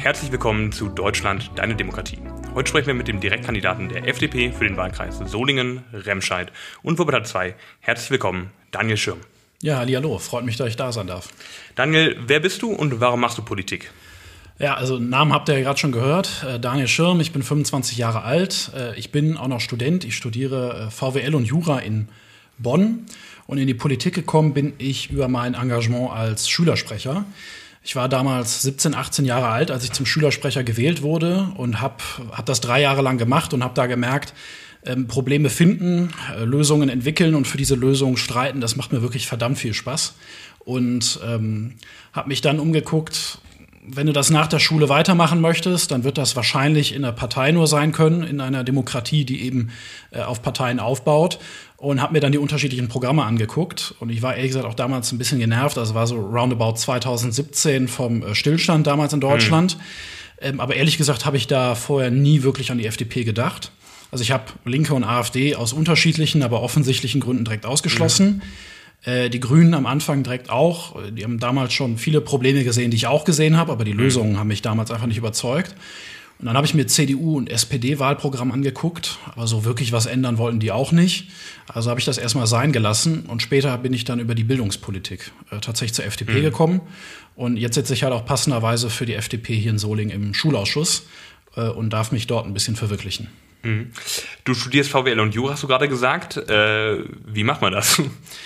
Herzlich willkommen zu Deutschland, deine Demokratie. Heute sprechen wir mit dem Direktkandidaten der FDP für den Wahlkreis Solingen, Remscheid und Wuppertal 2. Herzlich willkommen, Daniel Schirm. Ja, hallihallo, freut mich, dass ich da sein darf. Daniel, wer bist du und warum machst du Politik? Ja, also Namen habt ihr ja gerade schon gehört. Daniel Schirm, ich bin 25 Jahre alt. Ich bin auch noch Student. Ich studiere VWL und Jura in Bonn. Und in die Politik gekommen bin ich über mein Engagement als Schülersprecher. Ich war damals 17, 18 Jahre alt, als ich zum Schülersprecher gewählt wurde und hab das 3 Jahre lang gemacht und habe da gemerkt, Probleme finden, Lösungen entwickeln und für diese Lösungen streiten, das macht mir wirklich verdammt viel Spaß. Und habe mich dann umgeguckt, wenn du das nach der Schule weitermachen möchtest, dann wird das wahrscheinlich in der Partei nur sein können, in einer Demokratie, die eben auf Parteien aufbaut. Und habe mir dann die unterschiedlichen Programme angeguckt. Und ich war ehrlich gesagt auch damals ein bisschen genervt. Also war so roundabout 2017 vom Stillstand damals in Deutschland. Aber ehrlich gesagt habe ich da vorher nie wirklich an die FDP gedacht. Also ich habe Linke und AfD aus unterschiedlichen, aber offensichtlichen Gründen direkt ausgeschlossen. Die Grünen am Anfang direkt auch. Die haben damals schon viele Probleme gesehen, die ich auch gesehen habe. Aber die Lösungen haben mich damals einfach nicht überzeugt. Und dann habe ich mir CDU- und SPD-Wahlprogramm angeguckt, aber so wirklich was ändern wollten die auch nicht. Also habe ich das erstmal sein gelassen und später bin ich dann über die Bildungspolitik tatsächlich zur FDP gekommen. Und jetzt sitze ich halt auch passenderweise für die FDP hier in Solingen im Schulausschuss und darf mich dort ein bisschen verwirklichen. Du studierst VWL und Jura, hast du gerade gesagt. Wie macht man das?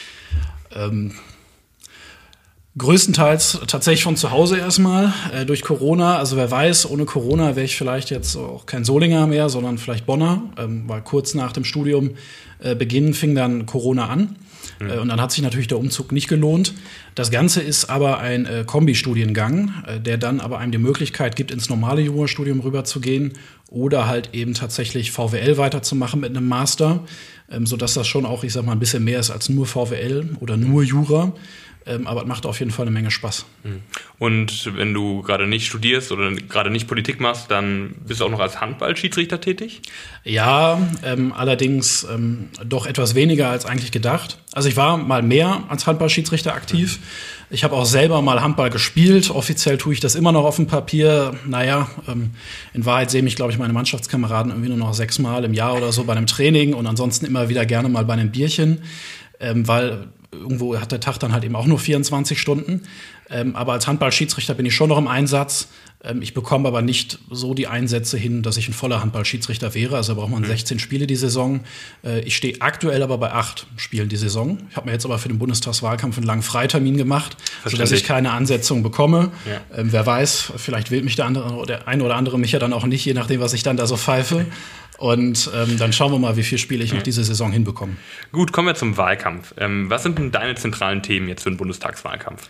Größtenteils tatsächlich von zu Hause erstmal, durch Corona. Also wer weiß, ohne Corona wäre ich vielleicht jetzt auch kein Solinger mehr, sondern vielleicht Bonner, weil kurz nach dem Studium Beginn fing dann Corona an. Und dann hat sich natürlich der Umzug nicht gelohnt. Das Ganze ist aber ein Kombi-Studiengang, der dann aber einem die Möglichkeit gibt, ins normale Jurastudium rüberzugehen oder halt eben tatsächlich VWL weiterzumachen mit einem Master, sodass das schon auch, ich sag mal, ein bisschen mehr ist als nur VWL oder nur Jura. Aber es macht auf jeden Fall eine Menge Spaß. Und wenn du gerade nicht studierst oder gerade nicht Politik machst, dann bist du auch noch als Handballschiedsrichter tätig? Ja, allerdings doch etwas weniger als eigentlich gedacht. Also ich war mal mehr als Handballschiedsrichter aktiv. Ich habe auch selber mal Handball gespielt. Offiziell tue ich das immer noch auf dem Papier. Naja, in Wahrheit sehen mich, glaube ich, meine Mannschaftskameraden irgendwie nur noch 6 Mal im Jahr oder so bei einem Training und ansonsten immer wieder gerne mal bei einem Bierchen, weil irgendwo hat der Tag dann halt eben auch nur 24 Stunden. Aber als Handballschiedsrichter bin ich schon noch im Einsatz. Ich bekomme aber nicht so die Einsätze hin, dass ich ein voller Handballschiedsrichter wäre. Also braucht man 16 Spiele die Saison. Ich stehe aktuell aber bei 8 Spielen die Saison. Ich habe mir jetzt aber für den Bundestagswahlkampf einen langen Freitermin gemacht, sodass ich keine Ansetzung bekomme. Ja. Wer weiß, vielleicht wählt mich der eine oder andere mich ja dann auch nicht, je nachdem, was ich dann da so pfeife. Und dann schauen wir mal, wie viele Spiele ich noch diese Saison hinbekomme. Gut, kommen wir zum Wahlkampf. Was sind denn deine zentralen Themen jetzt für den Bundestagswahlkampf?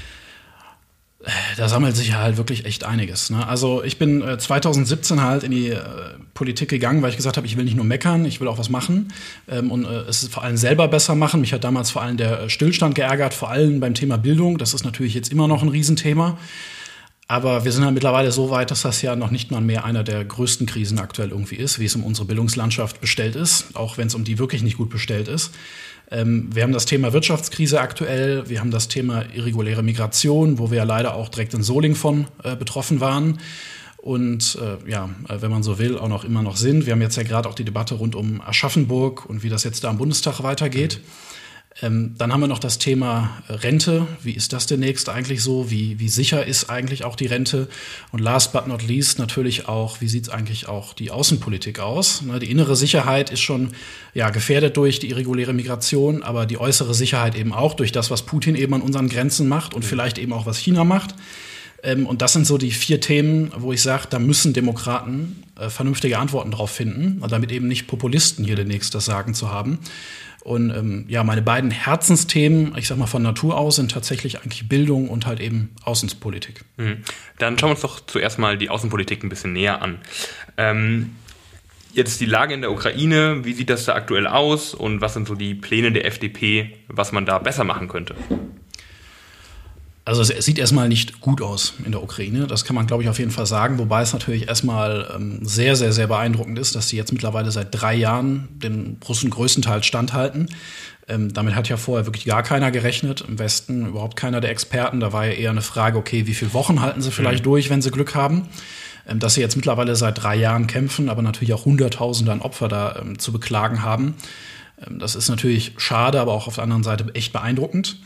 Da sammelt sich halt wirklich echt einiges. Ne? Also ich bin 2017 halt in die Politik gegangen, weil ich gesagt habe, ich will nicht nur meckern, ich will auch was machen und es vor allem selber besser machen. Mich hat damals vor allem der Stillstand geärgert, vor allem beim Thema Bildung. Das ist natürlich jetzt immer noch ein Riesenthema. Aber wir sind halt mittlerweile so weit, dass das ja noch nicht mal mehr einer der größten Krisen aktuell irgendwie ist, wie es um unsere Bildungslandschaft bestellt ist, auch wenn es um die wirklich nicht gut bestellt ist. Wir haben das Thema Wirtschaftskrise aktuell, wir haben das Thema irreguläre Migration, wo wir ja leider auch direkt in Solingen von betroffen waren und wenn man so will, auch noch immer noch sind. Wir haben jetzt ja gerade auch die Debatte rund um Aschaffenburg und wie das jetzt da am Bundestag weitergeht. Dann haben wir noch das Thema Rente. Wie ist das demnächst eigentlich so? Wie sicher ist eigentlich auch die Rente? Und last but not least natürlich auch, wie sieht eigentlich auch die Außenpolitik aus? Die innere Sicherheit ist schon gefährdet durch die irreguläre Migration, aber die äußere Sicherheit eben auch durch das, was Putin eben an unseren Grenzen macht und vielleicht eben auch, was China macht. Und das sind so die 4 Themen, wo ich sage, da müssen Demokraten vernünftige Antworten drauf finden, damit eben nicht Populisten hier demnächst das Sagen zu haben. Und meine beiden Herzensthemen, ich sag mal von Natur aus, sind tatsächlich eigentlich Bildung und halt eben Außenpolitik. Dann schauen wir uns doch zuerst mal die Außenpolitik ein bisschen näher an. Jetzt die Lage in der Ukraine, wie sieht das da aktuell aus und was sind so die Pläne der FDP, was man da besser machen könnte? Also es sieht erstmal nicht gut aus in der Ukraine, das kann man, glaube ich, auf jeden Fall sagen, wobei es natürlich erstmal sehr, sehr, sehr beeindruckend ist, dass sie jetzt mittlerweile seit 3 Jahren den Russen größtenteils standhalten. Damit hat ja vorher wirklich gar keiner gerechnet, im Westen überhaupt keiner der Experten. Da war ja eher eine Frage, okay, wie viele Wochen halten sie vielleicht durch, wenn sie Glück haben? Dass sie jetzt mittlerweile seit 3 Jahren kämpfen, aber natürlich auch Hunderttausende an Opfer da zu beklagen haben. Das ist natürlich schade, aber auch auf der anderen Seite echt beeindruckend.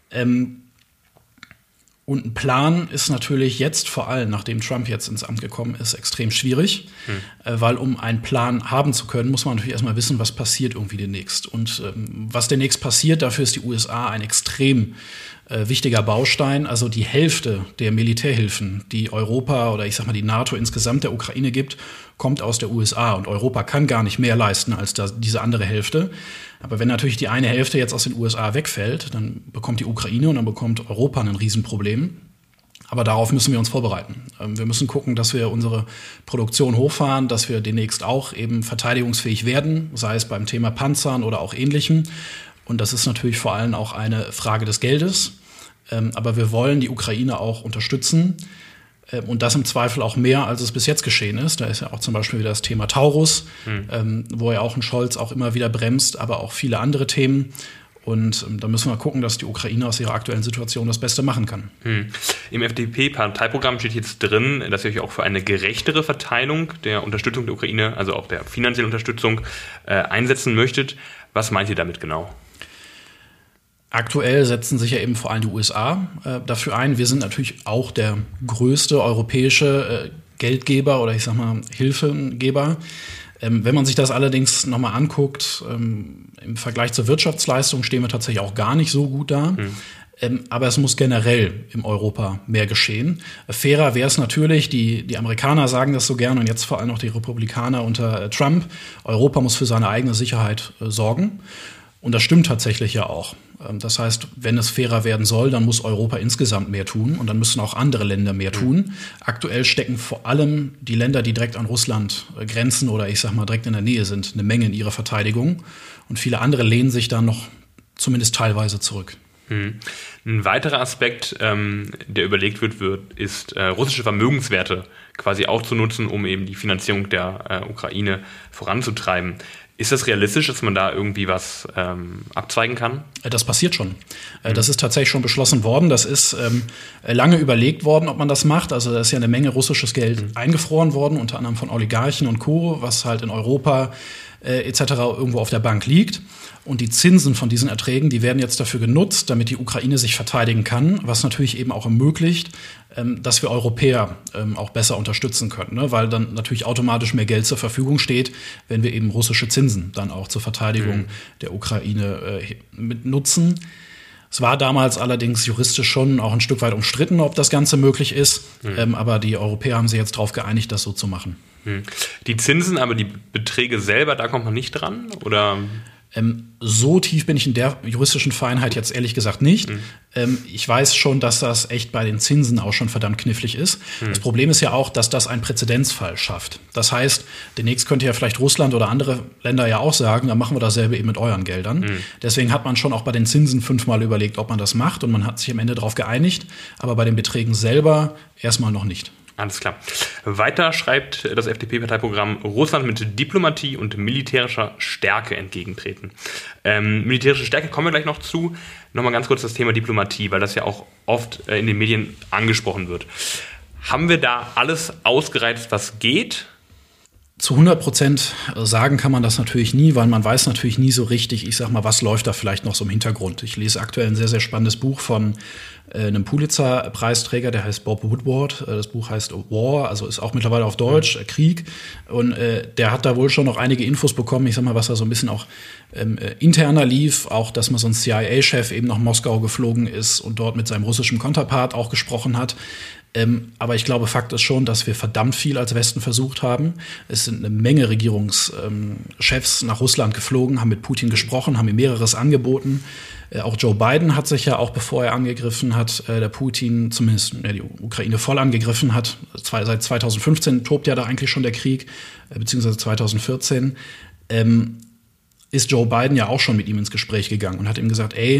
Und ein Plan ist natürlich jetzt, vor allem nachdem Trump jetzt ins Amt gekommen ist, extrem schwierig, weil um einen Plan haben zu können, muss man natürlich erstmal wissen, was passiert irgendwie demnächst. Und was demnächst passiert, dafür ist die USA ein extrem wichtiger Baustein. Also die Hälfte der Militärhilfen, die Europa oder ich sag mal die NATO insgesamt der Ukraine gibt, kommt aus der USA. Und Europa kann gar nicht mehr leisten als diese andere Hälfte. Aber wenn natürlich die eine Hälfte jetzt aus den USA wegfällt, dann bekommt die Ukraine und dann bekommt Europa ein Riesenproblem. Aber darauf müssen wir uns vorbereiten. Wir müssen gucken, dass wir unsere Produktion hochfahren, dass wir demnächst auch eben verteidigungsfähig werden, sei es beim Thema Panzern oder auch Ähnlichem. Und das ist natürlich vor allem auch eine Frage des Geldes. Aber wir wollen die Ukraine auch unterstützen. Und das im Zweifel auch mehr, als es bis jetzt geschehen ist. Da ist ja auch zum Beispiel wieder das Thema Taurus, wo ja auch ein Scholz auch immer wieder bremst, aber auch viele andere Themen. Und da müssen wir gucken, dass die Ukraine aus ihrer aktuellen Situation das Beste machen kann. Im FDP-Parteiprogramm steht jetzt drin, dass ihr euch auch für eine gerechtere Verteilung der Unterstützung der Ukraine, also auch der finanziellen Unterstützung, einsetzen möchtet. Was meint ihr damit genau? Aktuell setzen sich ja eben vor allem die USA dafür ein. Wir sind natürlich auch der größte europäische Geldgeber oder ich sag mal Hilfegeber. Wenn man sich das allerdings nochmal anguckt, im Vergleich zur Wirtschaftsleistung stehen wir tatsächlich auch gar nicht so gut da. Aber es muss generell im Europa mehr geschehen. Fairer wäre es natürlich, die Amerikaner sagen das so gern und jetzt vor allem auch die Republikaner unter Trump. Europa muss für seine eigene Sicherheit sorgen. Und das stimmt tatsächlich ja auch. Das heißt, wenn es fairer werden soll, dann muss Europa insgesamt mehr tun und dann müssen auch andere Länder mehr tun. Aktuell stecken vor allem die Länder, die direkt an Russland grenzen oder ich sag mal direkt in der Nähe sind, eine Menge in ihrer Verteidigung. Und viele andere lehnen sich dann noch zumindest teilweise zurück. Ein weiterer Aspekt, der überlegt wird, ist russische Vermögenswerte quasi auch zu nutzen, um eben die Finanzierung der Ukraine voranzutreiben. Ist das realistisch, dass man da irgendwie was abzweigen kann? Das passiert schon. Das ist tatsächlich schon beschlossen worden. Das ist lange überlegt worden, ob man das macht. Also da ist ja eine Menge russisches Geld eingefroren worden, unter anderem von Oligarchen und Co., was halt in Europa etc. irgendwo auf der Bank liegt. Und die Zinsen von diesen Erträgen, die werden jetzt dafür genutzt, damit die Ukraine sich verteidigen kann, was natürlich eben auch ermöglicht, dass wir Europäer auch besser unterstützen können, ne? Weil dann natürlich automatisch mehr Geld zur Verfügung steht, wenn wir eben russische Zinsen dann auch zur Verteidigung der Ukraine mit nutzen. Es war damals allerdings juristisch schon auch ein Stück weit umstritten, ob das Ganze möglich ist, aber die Europäer haben sich jetzt darauf geeinigt, das so zu machen. Die Zinsen, aber die Beträge selber, da kommt man nicht dran, oder? So tief bin ich in der juristischen Feinheit jetzt ehrlich gesagt nicht. Ich weiß schon, dass das echt bei den Zinsen auch schon verdammt knifflig ist. Das Problem ist ja auch, dass das einen Präzedenzfall schafft. Das heißt, demnächst könnte ja vielleicht Russland oder andere Länder ja auch sagen, dann machen wir dasselbe eben mit euren Geldern. Deswegen hat man schon auch bei den Zinsen 5-mal überlegt, ob man das macht und man hat sich am Ende darauf geeinigt, aber bei den Beträgen selber erstmal noch nicht. Alles klar. Weiter schreibt das FDP-Parteiprogramm, Russland mit Diplomatie und militärischer Stärke entgegentreten. Militärische Stärke kommen wir gleich noch zu. Nochmal ganz kurz das Thema Diplomatie, weil das ja auch oft in den Medien angesprochen wird. Haben wir da alles ausgereizt, was geht? Zu 100% sagen kann man das natürlich nie, weil man weiß natürlich nie so richtig, ich sag mal, was läuft da vielleicht noch so im Hintergrund. Ich lese aktuell ein sehr, sehr spannendes Buch von einem Pulitzer-Preisträger, der heißt Bob Woodward. Das Buch heißt War, also ist auch mittlerweile auf Deutsch, Krieg. Und der hat da wohl schon noch einige Infos bekommen, ich sag mal, was da so ein bisschen auch interner lief. Auch, dass mal so ein CIA-Chef eben nach Moskau geflogen ist und dort mit seinem russischen Counterpart auch gesprochen hat. Aber ich glaube, Fakt ist schon, dass wir verdammt viel als Westen versucht haben. Es sind eine Menge Regierungschefs nach Russland geflogen, haben mit Putin gesprochen, haben ihm mehreres angeboten. Auch Joe Biden hat sich ja auch, bevor er angegriffen hat, der Putin zumindest die Ukraine voll angegriffen hat. Seit 2015 tobt ja da eigentlich schon der Krieg, beziehungsweise 2014. Ist Joe Biden ja auch schon mit ihm ins Gespräch gegangen und hat ihm gesagt,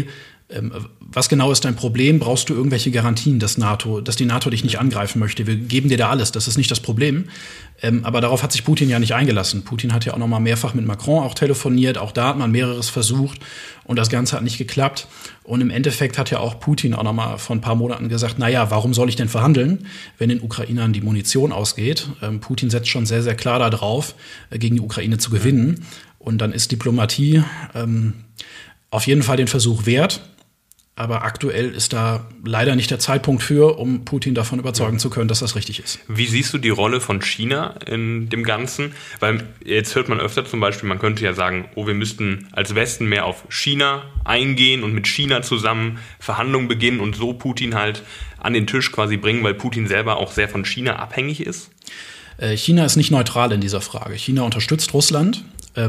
Was genau ist dein Problem? Brauchst du irgendwelche Garantien, dass die NATO dich nicht angreifen möchte? Wir geben dir da alles, das ist nicht das Problem. Aber darauf hat sich Putin ja nicht eingelassen. Putin hat ja auch noch mal mehrfach mit Macron auch telefoniert, auch da hat man mehreres versucht und das Ganze hat nicht geklappt. Und im Endeffekt hat ja auch Putin auch noch mal vor ein paar Monaten gesagt, naja, warum soll ich denn verhandeln, wenn den Ukrainern die Munition ausgeht? Putin setzt schon sehr, sehr klar darauf, gegen die Ukraine zu gewinnen. Und dann ist Diplomatie auf jeden Fall den Versuch wert. Aber aktuell ist da leider nicht der Zeitpunkt für, um Putin davon überzeugen zu können, dass das richtig ist. Wie siehst du die Rolle von China in dem Ganzen? Weil jetzt hört man öfter zum Beispiel, man könnte ja sagen, wir müssten als Westen mehr auf China eingehen und mit China zusammen Verhandlungen beginnen und so Putin halt an den Tisch quasi bringen, weil Putin selber auch sehr von China abhängig ist? China ist nicht neutral in dieser Frage. China unterstützt Russland.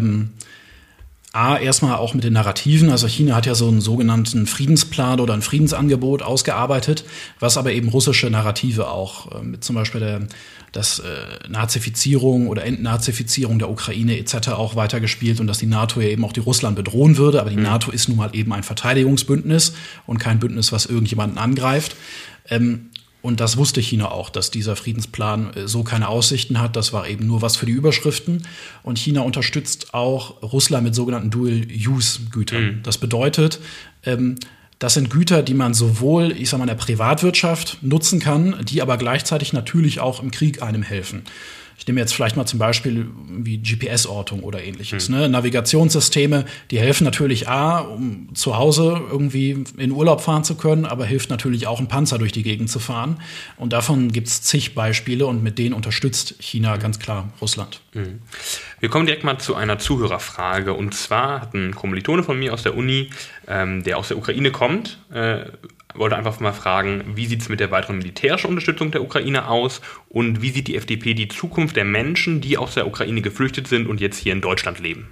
Erstmal auch mit den Narrativen. Also China hat ja so einen sogenannten Friedensplan oder ein Friedensangebot ausgearbeitet, was aber eben russische Narrative auch, mit zum Beispiel Nazifizierung oder Entnazifizierung der Ukraine etc. auch weitergespielt und dass die NATO ja eben auch die Russland bedrohen würde. Aber die NATO ist nun mal eben ein Verteidigungsbündnis und kein Bündnis, was irgendjemanden angreift. Und das wusste China auch, dass dieser Friedensplan so keine Aussichten hat. Das war eben nur was für die Überschriften. Und China unterstützt auch Russland mit sogenannten Dual-Use-Gütern. Das bedeutet, das sind Güter, die man sowohl, in der Privatwirtschaft nutzen kann, die aber gleichzeitig natürlich auch im Krieg einem helfen. Ich nehme jetzt vielleicht mal zum Beispiel wie GPS-Ortung oder ähnliches. Navigationssysteme, die helfen natürlich um zu Hause irgendwie in Urlaub fahren zu können, aber hilft natürlich auch, einen Panzer durch die Gegend zu fahren. Und davon gibt es zig Beispiele und mit denen unterstützt China ganz klar Russland. Wir kommen direkt mal zu einer Zuhörerfrage. Und zwar hat ein Kommilitone von mir aus der Uni, der aus der Ukraine kommt, wollte einfach mal fragen, wie sieht es mit der weiteren militärischen Unterstützung der Ukraine aus und wie sieht die FDP die Zukunft der Menschen, die aus der Ukraine geflüchtet sind und jetzt hier in Deutschland leben?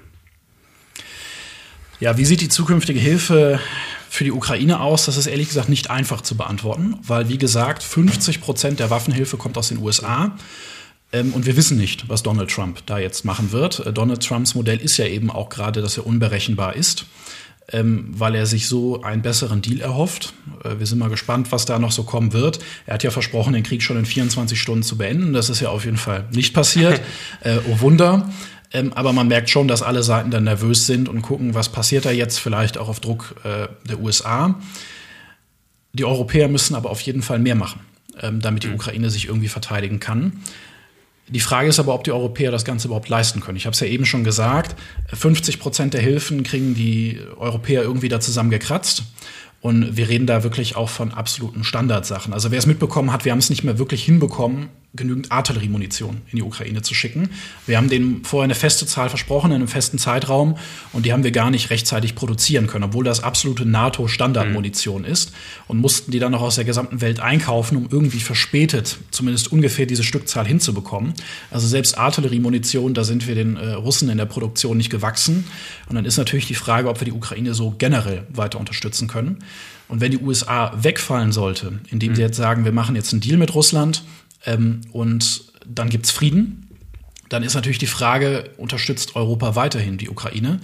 Ja, wie sieht die zukünftige Hilfe für die Ukraine aus? Das ist ehrlich gesagt nicht einfach zu beantworten, weil, wie gesagt, 50% der Waffenhilfe kommt aus den USA. Und wir wissen nicht, was Donald Trump da jetzt machen wird. Donald Trumps Modell ist ja eben auch gerade, dass er unberechenbar ist, weil er sich so einen besseren Deal erhofft. Wir sind mal gespannt, was da noch so kommen wird. Er hat ja versprochen, den Krieg schon in 24 Stunden zu beenden. Das ist ja auf jeden Fall nicht passiert. Oh Wunder. Aber man merkt schon, dass alle Seiten dann nervös sind und gucken, was passiert da jetzt, vielleicht auch auf Druck der USA. Die Europäer müssen aber auf jeden Fall mehr machen, damit die Ukraine sich irgendwie verteidigen kann. Die Frage ist aber, ob die Europäer das Ganze überhaupt leisten können. Ich habe es ja eben schon gesagt, 50% der Hilfen kriegen die Europäer irgendwie da zusammengekratzt. Und wir reden da wirklich auch von absoluten Standardsachen. Also wer es mitbekommen hat, wir haben es nicht mehr wirklich hinbekommen, genügend Artilleriemunition in die Ukraine zu schicken. Wir haben denen vorher eine feste Zahl versprochen, in einem festen Zeitraum, und die haben wir gar nicht rechtzeitig produzieren können, obwohl das absolute NATO-Standardmunition ist, und mussten die dann noch aus der gesamten Welt einkaufen, um irgendwie verspätet zumindest ungefähr diese Stückzahl hinzubekommen. Also selbst Artilleriemunition, da sind wir den Russen in der Produktion nicht gewachsen. Und dann ist natürlich die Frage, ob wir die Ukraine so generell weiter unterstützen können. Und wenn die USA wegfallen sollte, indem sie jetzt sagen, wir machen jetzt einen Deal mit Russland, und dann gibt's Frieden, dann ist natürlich die Frage, unterstützt Europa weiterhin die Ukraine?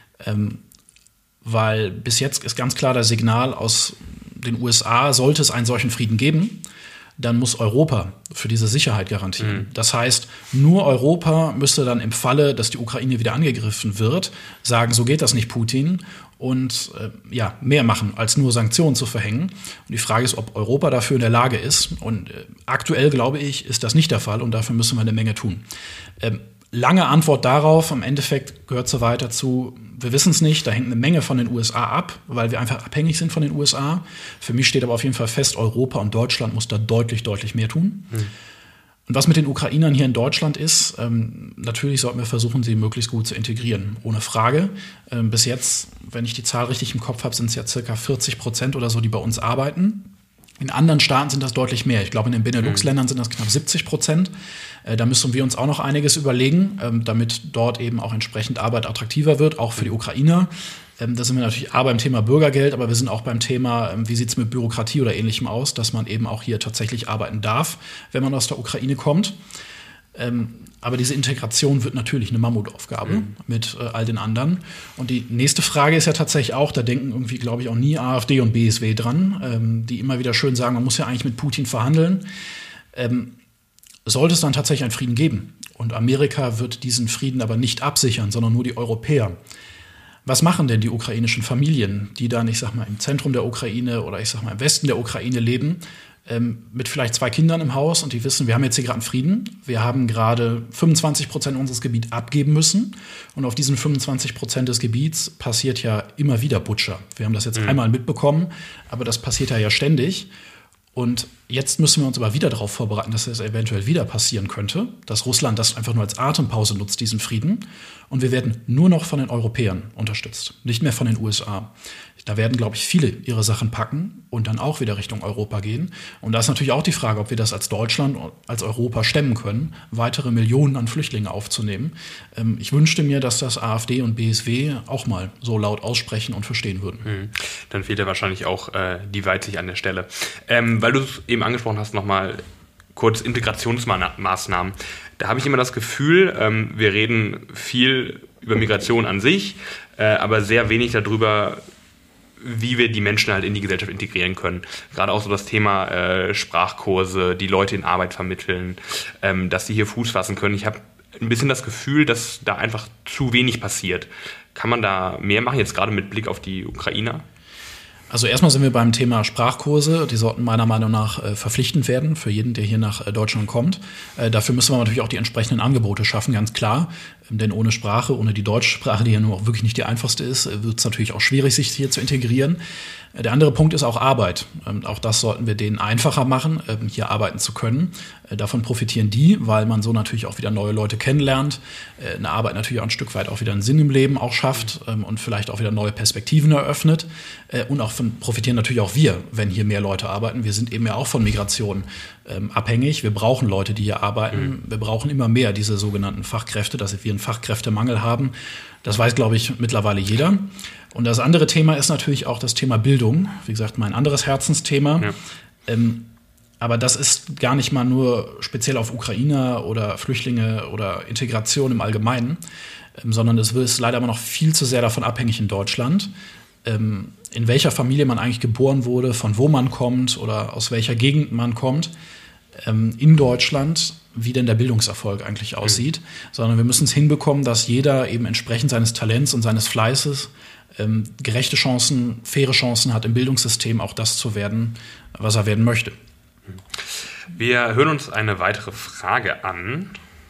Weil bis jetzt ist ganz klar das Signal aus den USA, sollte es einen solchen Frieden geben, dann muss Europa für diese Sicherheit garantieren. Das heißt, nur Europa müsste dann im Falle, dass die Ukraine wieder angegriffen wird, sagen, so geht das nicht, Putin, und mehr machen, als nur Sanktionen zu verhängen. Und die Frage ist, ob Europa dafür in der Lage ist. Und aktuell, glaube ich, ist das nicht der Fall, und dafür müssen wir eine Menge tun. Lange Antwort darauf, im Endeffekt gehört so weiter zu, wir wissen es nicht, da hängt eine Menge von den USA ab, weil wir einfach abhängig sind von den USA. Für mich steht aber auf jeden Fall fest, Europa und Deutschland muss da deutlich, deutlich mehr tun. Und was mit den Ukrainern hier in Deutschland ist, natürlich sollten wir versuchen, sie möglichst gut zu integrieren, ohne Frage. Bis jetzt, wenn ich die Zahl richtig im Kopf habe, sind es ja circa 40% oder so, die bei uns arbeiten. In anderen Staaten sind das deutlich mehr. Ich glaube, in den Benelux-Ländern sind das knapp 70%. Da müssen wir uns auch noch einiges überlegen, damit dort eben auch entsprechend Arbeit attraktiver wird, auch für die Ukrainer. Da sind wir natürlich beim Thema Bürgergeld, aber wir sind auch beim Thema, wie sieht es mit Bürokratie oder Ähnlichem aus, dass man eben auch hier tatsächlich arbeiten darf, wenn man aus der Ukraine kommt. Aber diese Integration wird natürlich eine Mammutaufgabe mit all den anderen. Und die nächste Frage ist ja tatsächlich auch, da denken irgendwie, glaube ich, auch nie AfD und BSW dran, die immer wieder schön sagen, man muss ja eigentlich mit Putin verhandeln. Sollte es dann tatsächlich einen Frieden geben? Und Amerika wird diesen Frieden aber nicht absichern, sondern nur die Europäer. Was machen denn die ukrainischen Familien, die dann, ich sag mal, im Zentrum der Ukraine oder ich sag mal im Westen der Ukraine leben, mit vielleicht 2 Kindern im Haus und die wissen, wir haben jetzt hier gerade einen Frieden, wir haben gerade 25% unseres Gebiets abgeben müssen und auf diesen 25% des Gebiets passiert ja immer wieder Butscha. Wir haben das jetzt einmal mitbekommen, aber das passiert ja ständig. Und jetzt müssen wir uns aber wieder darauf vorbereiten, dass es eventuell wieder passieren könnte, dass Russland das einfach nur als Atempause nutzt, diesen Frieden. Und wir werden nur noch von den Europäern unterstützt, nicht mehr von den USA. Da werden, glaube ich, viele ihre Sachen packen und dann auch wieder Richtung Europa gehen. Und da ist natürlich auch die Frage, ob wir das als Deutschland, als Europa stemmen können, weitere Millionen an Flüchtlinge aufzunehmen. Ich wünschte mir, dass das AfD und BSW auch mal so laut aussprechen und verstehen würden. Dann fehlt ja wahrscheinlich auch die Weitsicht an der Stelle. Weil du es eben angesprochen hast, nochmal kurz Integrationsmaßnahmen. Da habe ich immer das Gefühl, wir reden viel über Migration an sich, aber sehr wenig darüber, wie wir die Menschen halt in die Gesellschaft integrieren können. Gerade auch so das Thema Sprachkurse, die Leute in Arbeit vermitteln, dass sie hier Fuß fassen können. Ich habe ein bisschen das Gefühl, dass da einfach zu wenig passiert. Kann man da mehr machen, jetzt gerade mit Blick auf die Ukrainer? Also erstmal sind wir beim Thema Sprachkurse. Die sollten meiner Meinung nach verpflichtend werden für jeden, der hier nach Deutschland kommt. Dafür müssen wir natürlich auch die entsprechenden Angebote schaffen, ganz klar. Denn ohne Sprache, ohne die deutsche Sprache, die ja nur auch wirklich nicht die einfachste ist, wird es natürlich auch schwierig, sich hier zu integrieren. Der andere Punkt ist auch Arbeit. Auch das sollten wir denen einfacher machen, hier arbeiten zu können. Davon profitieren die, weil man so natürlich auch wieder neue Leute kennenlernt, eine Arbeit natürlich auch ein Stück weit auch wieder einen Sinn im Leben auch schafft und vielleicht auch wieder neue Perspektiven eröffnet. Und auch profitieren natürlich auch wir, wenn hier mehr Leute arbeiten. Wir sind eben ja auch von Migration abhängig. Wir brauchen Leute, die hier arbeiten. Wir brauchen immer mehr diese sogenannten Fachkräfte, dass wir einen Fachkräftemangel haben. Das weiß, glaube ich, mittlerweile jeder. Und das andere Thema ist natürlich auch das Thema Bildung. Wie gesagt, mein anderes Herzensthema. Ja. Aber das ist gar nicht mal nur speziell auf Ukrainer oder Flüchtlinge oder Integration im Allgemeinen, sondern es ist leider immer noch viel zu sehr davon abhängig in Deutschland, in welcher Familie man eigentlich geboren wurde, von wo man kommt oder aus welcher Gegend man kommt in Deutschland, wie denn der Bildungserfolg eigentlich aussieht, sondern wir müssen es hinbekommen, dass jeder eben entsprechend seines Talents und seines Fleißes gerechte Chancen, faire Chancen hat im Bildungssystem, auch das zu werden, was er werden möchte. Wir hören uns eine weitere Frage an.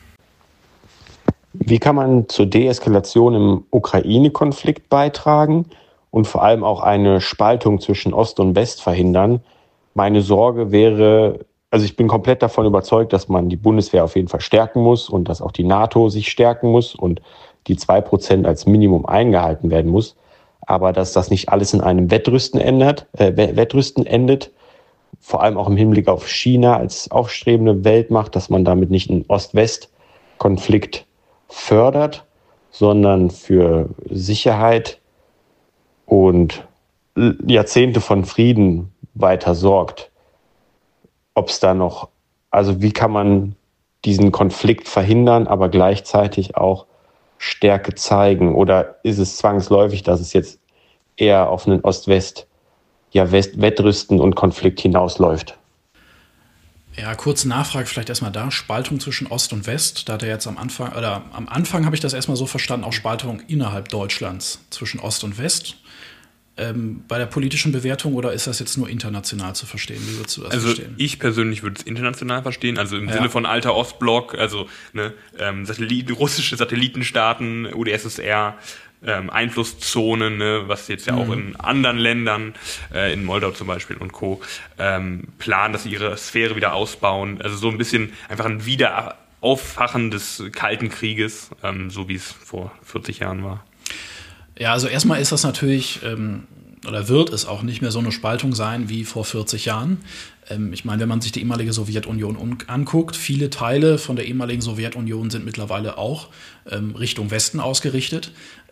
Wie kann man zur Deeskalation im Ukraine-Konflikt beitragen und vor allem auch eine Spaltung zwischen Ost und West verhindern? Meine Sorge wäre, also ich bin komplett davon überzeugt, dass man die Bundeswehr auf jeden Fall stärken muss und dass auch die NATO sich stärken muss und die 2% als Minimum eingehalten werden muss. Aber dass das nicht alles in einem Wettrüsten endet, vor allem auch im Hinblick auf China als aufstrebende Weltmacht, dass man damit nicht einen Ost-West-Konflikt fördert, sondern für Sicherheit und Jahrzehnte von Frieden weiter sorgt. Ob es da noch, also wie kann man diesen Konflikt verhindern, aber gleichzeitig auch Stärke zeigen? Oder ist es zwangsläufig, dass es jetzt eher auf einen Ost-West, Wettrüsten und Konflikt hinausläuft? Ja, kurze Nachfrage vielleicht erstmal da. Spaltung zwischen Ost und West. Da hat er jetzt am Anfang habe ich das erstmal so verstanden, auch Spaltung innerhalb Deutschlands zwischen Ost und West. Bei der politischen Bewertung, oder ist das jetzt nur international zu verstehen? Wie würdest du das verstehen? Also ich persönlich würde es international verstehen, also im Sinne von alter Ostblock, also russische Satellitenstaaten, UdSSR, Einflusszonen, was jetzt ja auch in anderen Ländern, in Moldau zum Beispiel und Co., planen, dass sie ihre Sphäre wieder ausbauen. Also so ein bisschen einfach ein Wiederauffachen des Kalten Krieges, so wie es vor 40 Jahren war. Ja, also erstmal ist das natürlich, oder wird es auch nicht mehr so eine Spaltung sein wie vor 40 Jahren. Ich meine, wenn man sich die ehemalige Sowjetunion anguckt, viele Teile von der ehemaligen Sowjetunion sind mittlerweile auch Richtung Westen ausgerichtet.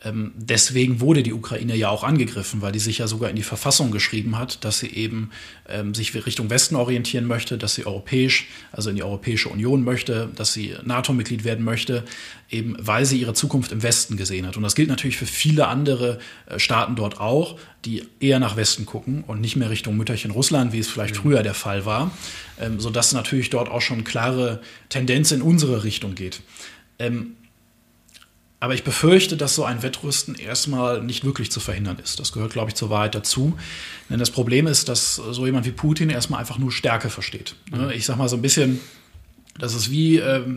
Deswegen wurde die Ukraine ja auch angegriffen, weil die sich ja sogar in die Verfassung geschrieben hat, dass sie eben sich Richtung Westen orientieren möchte, dass sie europäisch, also in die Europäische Union möchte, dass sie NATO-Mitglied werden möchte, eben weil sie ihre Zukunft im Westen gesehen hat. Und das gilt natürlich für viele andere Staaten dort auch, die eher nach Westen gucken und nicht mehr Richtung Mütterchen Russland, wie es vielleicht früher der Fall war, sodass natürlich dort auch schon klare Tendenz in unsere Richtung geht. Aber ich befürchte, dass so ein Wettrüsten erstmal nicht wirklich zu verhindern ist. Das gehört, glaube ich, zur Wahrheit dazu. Denn das Problem ist, dass so jemand wie Putin erstmal einfach nur Stärke versteht. Ich sag mal so ein bisschen, das ist wie,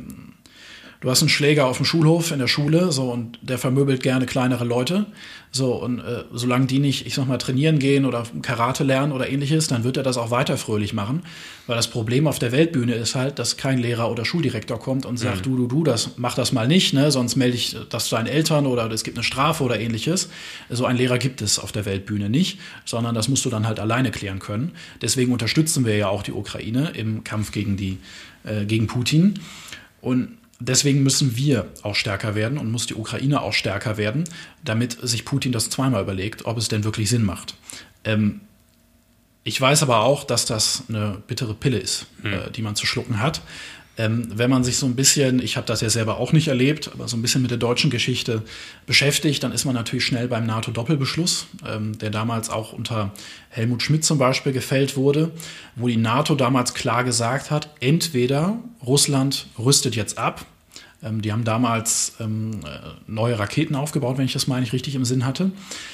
du hast einen Schläger auf dem Schulhof in der Schule, so, und der vermöbelt gerne kleinere Leute. So, und solange die nicht, ich sag mal, trainieren gehen oder Karate lernen oder ähnliches, dann wird er das auch weiter fröhlich machen. Weil das Problem auf der Weltbühne ist halt, dass kein Lehrer oder Schuldirektor kommt und sagt, du, mach das mal nicht, ne? Sonst melde ich das deinen Eltern oder es gibt eine Strafe oder ähnliches. So einen Lehrer gibt es auf der Weltbühne nicht, sondern das musst du dann halt alleine klären können. Deswegen unterstützen wir ja auch die Ukraine im Kampf gegen Putin. Und deswegen müssen wir auch stärker werden und muss die Ukraine auch stärker werden, damit sich Putin das zweimal überlegt, ob es denn wirklich Sinn macht. Ich weiß aber auch, dass das eine bittere Pille ist, die man zu schlucken hat. Wenn man sich so ein bisschen, ich habe das ja selber auch nicht erlebt, aber so ein bisschen mit der deutschen Geschichte beschäftigt, dann ist man natürlich schnell beim NATO-Doppelbeschluss, der damals auch unter Helmut Schmidt zum Beispiel gefällt wurde, wo die NATO damals klar gesagt hat, entweder Russland rüstet jetzt ab, die haben damals neue Raketen aufgebaut, wenn ich das meine ich richtig im Sinn hatte,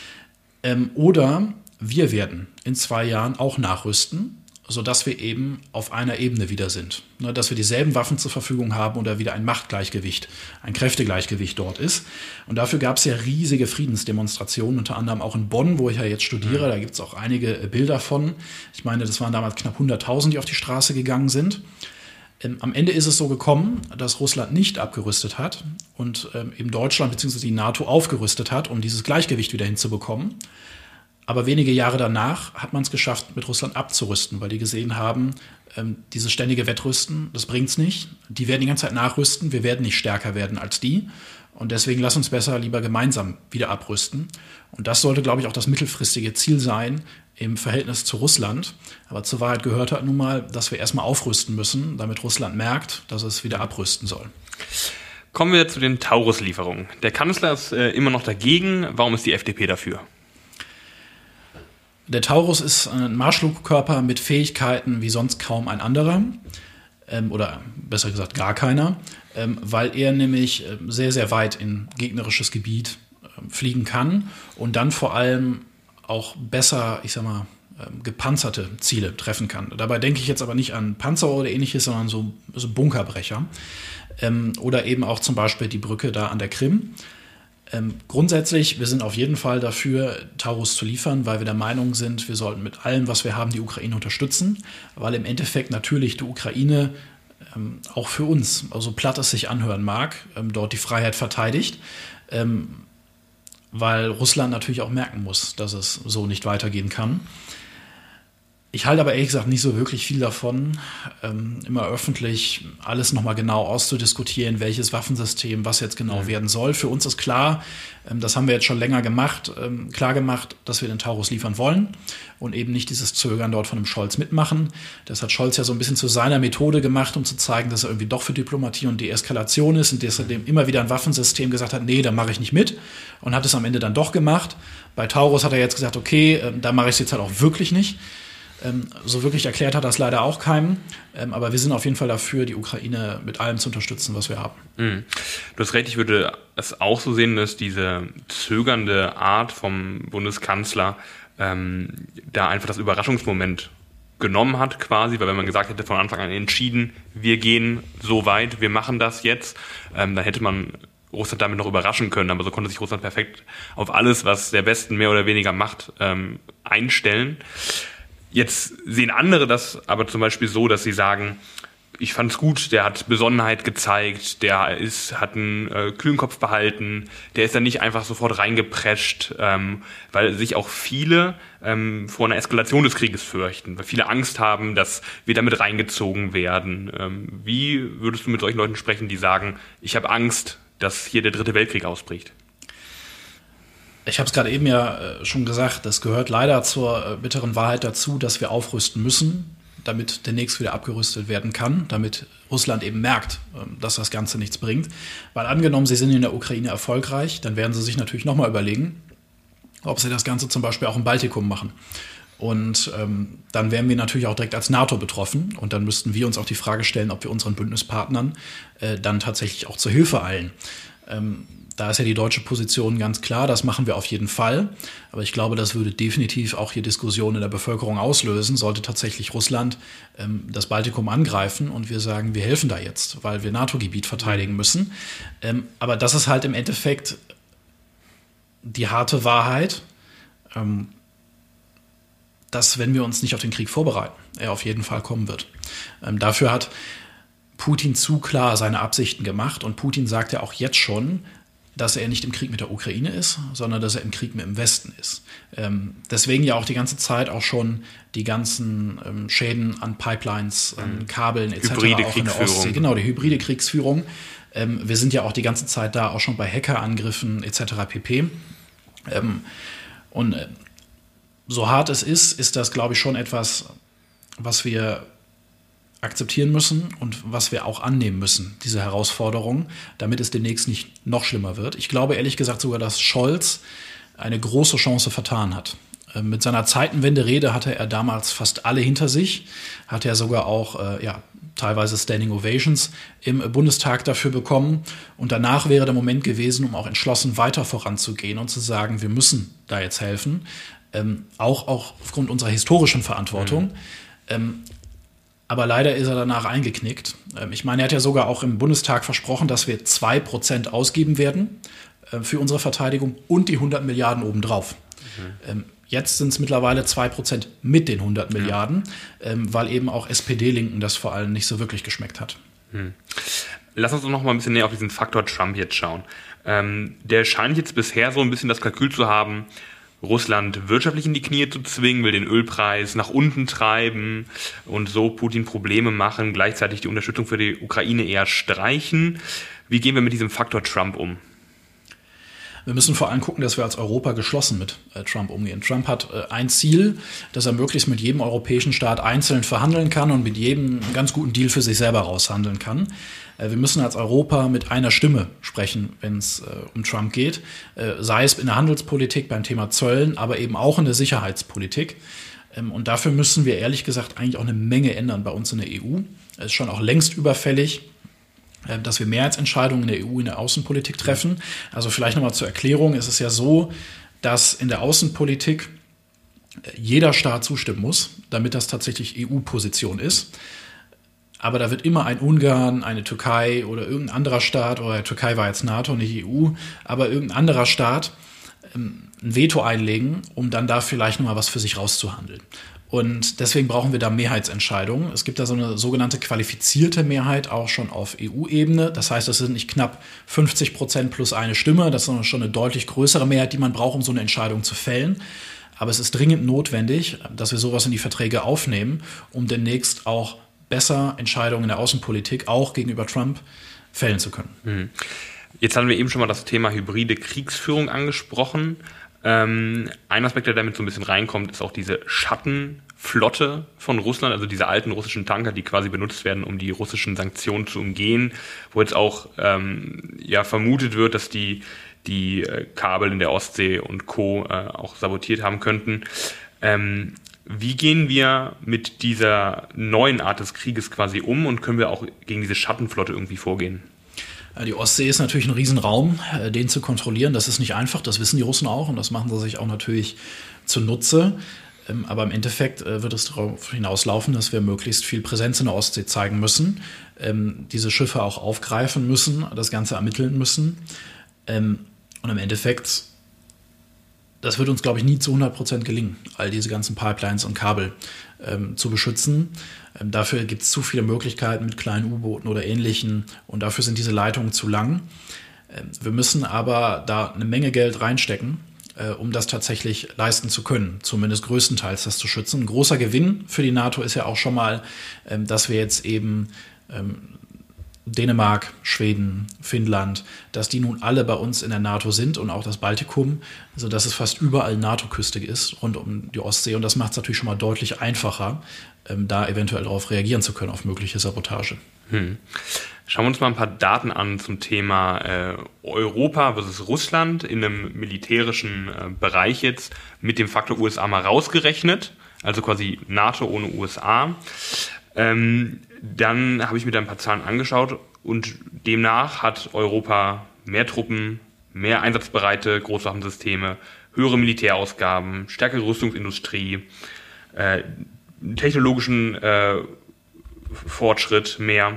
oder wir werden in 2 Jahren auch nachrüsten, sodass wir eben auf einer Ebene wieder sind. Ne, dass wir dieselben Waffen zur Verfügung haben oder wieder ein Machtgleichgewicht, ein Kräftegleichgewicht dort ist. Und dafür gab es ja riesige Friedensdemonstrationen, unter anderem auch in Bonn, wo ich ja jetzt studiere. Da gibt es auch einige Bilder von. Ich meine, das waren damals knapp 100.000, die auf die Straße gegangen sind. Am Ende ist es so gekommen, dass Russland nicht abgerüstet hat und eben Deutschland bzw. die NATO aufgerüstet hat, um dieses Gleichgewicht wieder hinzubekommen. Aber wenige Jahre danach hat man es geschafft, mit Russland abzurüsten, weil die gesehen haben, dieses ständige Wettrüsten, das bringt's nicht. Die werden die ganze Zeit nachrüsten, wir werden nicht stärker werden als die. Und deswegen lass uns besser lieber gemeinsam wieder abrüsten. Und das sollte, glaube ich, auch das mittelfristige Ziel sein im Verhältnis zu Russland. Aber zur Wahrheit gehört halt nun mal, dass wir erstmal aufrüsten müssen, damit Russland merkt, dass es wieder abrüsten soll. Kommen wir zu den Taurus-Lieferungen. Der Kanzler ist immer noch dagegen. Warum ist die FDP dafür? Der Taurus ist ein Marschflugkörper mit Fähigkeiten wie sonst kaum ein anderer, oder besser gesagt gar keiner, weil er nämlich sehr, sehr weit in gegnerisches Gebiet fliegen kann und dann vor allem auch besser, ich sag mal, gepanzerte Ziele treffen kann. Dabei denke ich jetzt aber nicht an Panzer oder ähnliches, sondern so Bunkerbrecher. Oder eben auch zum Beispiel die Brücke da an der Krim. Grundsätzlich, wir sind auf jeden Fall dafür, Taurus zu liefern, weil wir der Meinung sind, wir sollten mit allem, was wir haben, die Ukraine unterstützen, weil im Endeffekt natürlich die Ukraine auch für uns, also platt es sich anhören mag, dort die Freiheit verteidigt, weil Russland natürlich auch merken muss, dass es so nicht weitergehen kann. Ich halte aber ehrlich gesagt nicht so wirklich viel davon, immer öffentlich alles nochmal genau auszudiskutieren, welches Waffensystem was jetzt genau werden soll. Für uns ist klar, das haben wir jetzt schon länger klar gemacht, dass wir den Taurus liefern wollen und eben nicht dieses Zögern dort von dem Scholz mitmachen. Das hat Scholz ja so ein bisschen zu seiner Methode gemacht, um zu zeigen, dass er irgendwie doch für Diplomatie und Deeskalation ist und dass er dem immer wieder ein Waffensystem gesagt hat, nee, da mache ich nicht mit, und hat es am Ende dann doch gemacht. Bei Taurus hat er jetzt gesagt, okay, da mache ich es jetzt halt auch wirklich nicht. So wirklich erklärt hat das leider auch keinem. Aber wir sind auf jeden Fall dafür, die Ukraine mit allem zu unterstützen, was wir haben. Du hast recht, ich würde es auch so sehen, dass diese zögernde Art vom Bundeskanzler da einfach das Überraschungsmoment genommen hat quasi, weil wenn man gesagt hätte von Anfang an entschieden, wir gehen so weit, wir machen das jetzt, dann hätte man Russland damit noch überraschen können, aber so konnte sich Russland perfekt auf alles, was der Westen mehr oder weniger macht, einstellen. Jetzt sehen andere das aber zum Beispiel so, dass sie sagen, ich fand's gut, der hat Besonnenheit gezeigt, der hat einen kühlen Kopf behalten, der ist dann nicht einfach sofort reingeprescht, weil sich auch viele vor einer Eskalation des Krieges fürchten, weil viele Angst haben, dass wir damit reingezogen werden. Wie würdest du mit solchen Leuten sprechen, die sagen, ich habe Angst, dass hier der 3. Weltkrieg ausbricht? Ich habe es gerade eben ja schon gesagt, das gehört leider zur bitteren Wahrheit dazu, dass wir aufrüsten müssen, damit demnächst wieder abgerüstet werden kann, damit Russland eben merkt, dass das Ganze nichts bringt. Weil angenommen, sie sind in der Ukraine erfolgreich, dann werden sie sich natürlich nochmal überlegen, ob sie das Ganze zum Beispiel auch im Baltikum machen. Und dann wären wir natürlich auch direkt als NATO betroffen. Und dann müssten wir uns auch die Frage stellen, ob wir unseren Bündnispartnern dann tatsächlich auch zur Hilfe eilen. Da ist ja die deutsche Position ganz klar, das machen wir auf jeden Fall. Aber ich glaube, das würde definitiv auch hier Diskussionen in der Bevölkerung auslösen, sollte tatsächlich Russland das Baltikum angreifen und wir sagen, wir helfen da jetzt, weil wir NATO-Gebiet verteidigen müssen. Aber das ist halt im Endeffekt die harte Wahrheit, dass, wenn wir uns nicht auf den Krieg vorbereiten, er auf jeden Fall kommen wird. Dafür hat Putin zu klar seine Absichten gemacht und Putin sagt ja auch jetzt schon, dass er nicht im Krieg mit der Ukraine ist, sondern dass er im Krieg mit dem Westen ist. Deswegen ja auch die ganze Zeit auch schon die ganzen Schäden an Pipelines, an Kabeln etc. Hybride auch in der Ostsee. Genau, die hybride Kriegsführung. Wir sind ja auch die ganze Zeit da auch schon bei Hackerangriffen etc. pp. Und so hart es ist das, glaube ich, schon etwas, was wir akzeptieren müssen und was wir auch annehmen müssen, diese Herausforderung, damit es demnächst nicht noch schlimmer wird. Ich glaube ehrlich gesagt sogar, dass Scholz eine große Chance vertan hat. Mit seiner Zeitenwende-Rede hatte er damals fast alle hinter sich, hatte er sogar auch teilweise Standing Ovations im Bundestag dafür bekommen. Und danach wäre der Moment gewesen, um auch entschlossen weiter voranzugehen und zu sagen, wir müssen da jetzt helfen, auch aufgrund unserer historischen Verantwortung. Aber leider ist er danach eingeknickt. Ich meine, er hat ja sogar auch im Bundestag versprochen, dass wir 2% ausgeben werden für unsere Verteidigung und die 100 Milliarden obendrauf. Jetzt sind es mittlerweile 2% mit den 100 Milliarden, weil eben auch SPD-Linken das vor allem nicht so wirklich geschmeckt hat. Lass uns doch noch mal ein bisschen näher auf diesen Faktor Trump jetzt schauen. Der scheint jetzt bisher so ein bisschen das Kalkül zu haben, Russland wirtschaftlich in die Knie zu zwingen, will den Ölpreis nach unten treiben und so Putin Probleme machen, gleichzeitig die Unterstützung für die Ukraine eher streichen. Wie gehen wir mit diesem Faktor Trump um? Wir müssen vor allem gucken, dass wir als Europa geschlossen mit Trump umgehen. Trump hat ein Ziel, dass er möglichst mit jedem europäischen Staat einzeln verhandeln kann und mit jedem einen ganz guten Deal für sich selber raushandeln kann. Wir müssen als Europa mit einer Stimme sprechen, wenn es um Trump geht, sei es in der Handelspolitik beim Thema Zöllen, aber eben auch in der Sicherheitspolitik. Und dafür müssen wir ehrlich gesagt eigentlich auch eine Menge ändern bei uns in der EU. Es ist schon auch längst überfällig, dass wir Mehrheitsentscheidungen in der EU in der Außenpolitik treffen. Also vielleicht nochmal zur Erklärung, es ist ja so, dass in der Außenpolitik jeder Staat zustimmen muss, damit das tatsächlich EU-Position ist. Aber da wird immer ein Ungarn, eine Türkei oder irgendein anderer Staat, oder Türkei war jetzt NATO, nicht EU, aber irgendein anderer Staat ein Veto einlegen, um dann da vielleicht nochmal was für sich rauszuhandeln. Und deswegen brauchen wir da Mehrheitsentscheidungen. Es gibt da so eine sogenannte qualifizierte Mehrheit auch schon auf EU-Ebene. Das heißt, es sind nicht knapp 50% plus eine Stimme. Das ist schon eine deutlich größere Mehrheit, die man braucht, um so eine Entscheidung zu fällen. Aber es ist dringend notwendig, dass wir sowas in die Verträge aufnehmen, um demnächst auch besser Entscheidungen in der Außenpolitik auch gegenüber Trump fällen zu können. Jetzt haben wir eben schon mal das Thema hybride Kriegsführung angesprochen. Ein Aspekt, der damit so ein bisschen reinkommt, ist auch diese Schattenflotte von Russland, also diese alten russischen Tanker, die quasi benutzt werden, um die russischen Sanktionen zu umgehen, wo jetzt auch vermutet wird, dass die Kabel in der Ostsee und Co. Auch sabotiert haben könnten. Wie gehen wir mit dieser neuen Art des Krieges quasi um und können wir auch gegen diese Schattenflotte irgendwie vorgehen? Die Ostsee ist natürlich ein Riesenraum, den zu kontrollieren. Das ist nicht einfach, das wissen die Russen auch und das machen sie sich auch natürlich zunutze. Aber im Endeffekt wird es darauf hinauslaufen, dass wir möglichst viel Präsenz in der Ostsee zeigen müssen, diese Schiffe auch aufgreifen müssen, das Ganze ermitteln müssen. Und im Endeffekt, das wird uns, glaube ich, nie zu 100% gelingen, all diese ganzen Pipelines und Kabel zu beschützen. Dafür gibt es zu viele Möglichkeiten mit kleinen U-Booten oder Ähnlichen und dafür sind diese Leitungen zu lang. Wir müssen aber da eine Menge Geld reinstecken, um das tatsächlich leisten zu können, zumindest größtenteils das zu schützen. Ein großer Gewinn für die NATO ist ja auch schon mal, dass wir jetzt eben Dänemark, Schweden, Finnland, dass die nun alle bei uns in der NATO sind und auch das Baltikum, sodass es fast überall NATO-Küste ist, rund um die Ostsee. Und das macht es natürlich schon mal deutlich einfacher, da eventuell darauf reagieren zu können, auf mögliche Sabotage. Schauen wir uns mal ein paar Daten an zum Thema Europa versus Russland in einem militärischen Bereich jetzt mit dem Faktor USA mal rausgerechnet, also quasi NATO ohne USA. Dann habe ich mir da ein paar Zahlen angeschaut und demnach hat Europa mehr Truppen, mehr einsatzbereite Großwaffensysteme, höhere Militärausgaben, stärkere Rüstungsindustrie, technologischen Fortschritt mehr.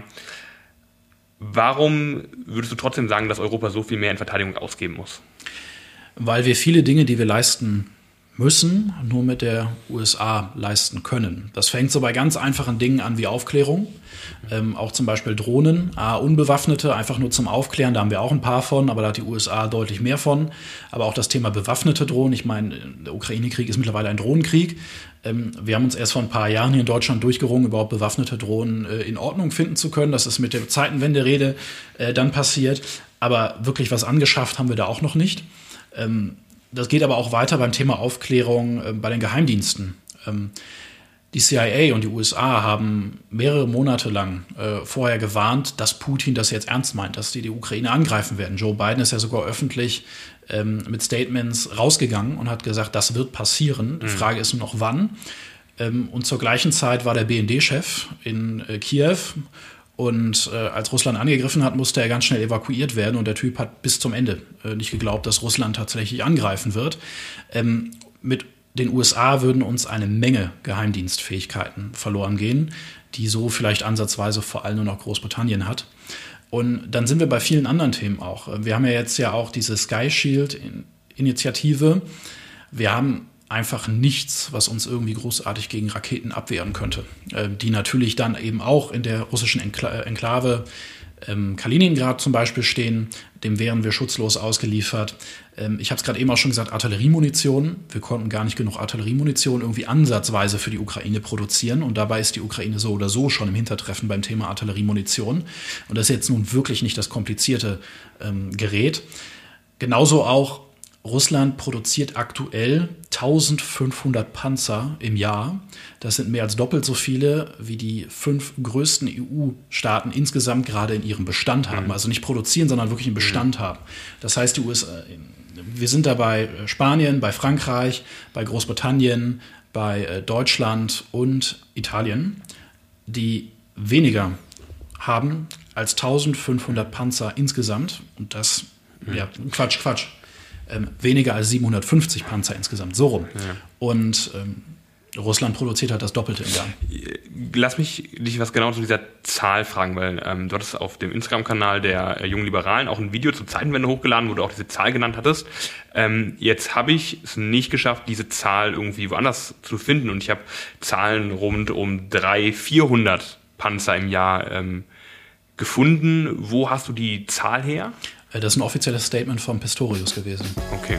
Warum würdest du trotzdem sagen, dass Europa so viel mehr in Verteidigung ausgeben muss? Weil wir viele Dinge, die wir leisten müssen, nur mit der USA leisten können. Das fängt so bei ganz einfachen Dingen an wie Aufklärung, auch zum Beispiel Drohnen, unbewaffnete, einfach nur zum Aufklären, da haben wir auch ein paar von, aber da hat die USA deutlich mehr von. Aber auch das Thema bewaffnete Drohnen, ich meine, der Ukraine-Krieg ist mittlerweile ein Drohnenkrieg. Wir haben uns erst vor ein paar Jahren hier in Deutschland durchgerungen, überhaupt bewaffnete Drohnen in Ordnung finden zu können. Das ist mit der Zeitenwende-Rede dann passiert. Aber wirklich was angeschafft haben wir da auch noch nicht. Das geht aber auch weiter beim Thema Aufklärung bei den Geheimdiensten. Die CIA und die USA haben mehrere Monate lang vorher gewarnt, dass Putin das jetzt ernst meint, dass die Ukraine angreifen werden. Joe Biden ist ja sogar öffentlich mit Statements rausgegangen und hat gesagt, das wird passieren. Die Frage ist nur noch wann. Und zur gleichen Zeit war der BND-Chef in Kiew. Und als Russland angegriffen hat, musste er ganz schnell evakuiert werden. Und der Typ hat bis zum Ende nicht geglaubt, dass Russland tatsächlich angreifen wird. Mit den USA würden uns eine Menge Geheimdienstfähigkeiten verloren gehen, die so vielleicht ansatzweise vor allem nur noch Großbritannien hat. Und dann sind wir bei vielen anderen Themen auch. Wir haben ja jetzt ja auch diese Sky Shield-Initiative. Wir haben einfach nichts, was uns irgendwie großartig gegen Raketen abwehren könnte, die natürlich dann eben auch in der russischen Enklave Kaliningrad zum Beispiel stehen. Dem wären wir schutzlos ausgeliefert. Ich habe es gerade eben auch schon gesagt, Artilleriemunition. Wir konnten gar nicht genug Artilleriemunition irgendwie ansatzweise für die Ukraine produzieren. Und dabei ist die Ukraine so oder so schon im Hintertreffen beim Thema Artilleriemunition. Und das ist jetzt nun wirklich nicht das komplizierte Gerät. Genauso auch Russland produziert aktuell 1500 Panzer im Jahr. Das sind mehr als doppelt so viele, wie die 5 größten EU-Staaten insgesamt gerade in ihrem Bestand haben. Also nicht produzieren, sondern wirklich einen Bestand haben. Das heißt, die USA, wir sind da bei Spanien, bei Frankreich, bei Großbritannien, bei Deutschland und Italien, die weniger haben als 1500 Panzer insgesamt. Und das, Quatsch. Weniger als 750 Panzer insgesamt, so rum. Ja. Und Russland produziert halt das Doppelte im Jahr. Lass mich dich was genau zu dieser Zahl fragen, weil du hattest auf dem Instagram-Kanal der Jungen Liberalen auch ein Video zur Zeitenwende hochgeladen, wo du auch diese Zahl genannt hattest. Jetzt habe ich es nicht geschafft, diese Zahl irgendwie woanders zu finden und ich habe Zahlen rund um 300-400 Panzer im Jahr gefunden. Wo hast du die Zahl her? Das ist ein offizielles Statement vom Pistorius gewesen. Okay.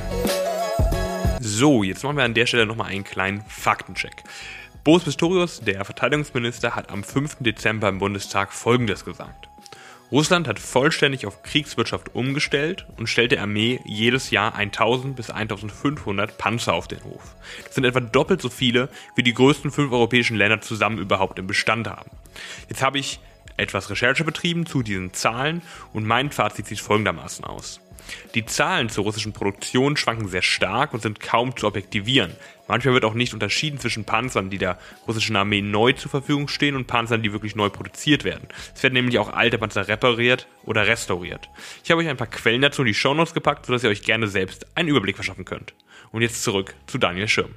So, jetzt machen wir an der Stelle nochmal einen kleinen Faktencheck. Boris Pistorius, der Verteidigungsminister, hat am 5. Dezember im Bundestag Folgendes gesagt. Russland hat vollständig auf Kriegswirtschaft umgestellt und stellt der Armee jedes Jahr 1000 bis 1500 Panzer auf den Hof. Das sind etwa doppelt so viele, wie die größten 5 europäischen Länder zusammen überhaupt im Bestand haben. Jetzt habe ich etwas Recherche betrieben zu diesen Zahlen und mein Fazit sieht folgendermaßen aus. Die Zahlen zur russischen Produktion schwanken sehr stark und sind kaum zu objektivieren. Manchmal wird auch nicht unterschieden zwischen Panzern, die der russischen Armee neu zur Verfügung stehen und Panzern, die wirklich neu produziert werden. Es werden nämlich auch alte Panzer repariert oder restauriert. Ich habe euch ein paar Quellen dazu in die Shownotes gepackt, sodass ihr euch gerne selbst einen Überblick verschaffen könnt. Und jetzt zurück zu Daniel Schirm.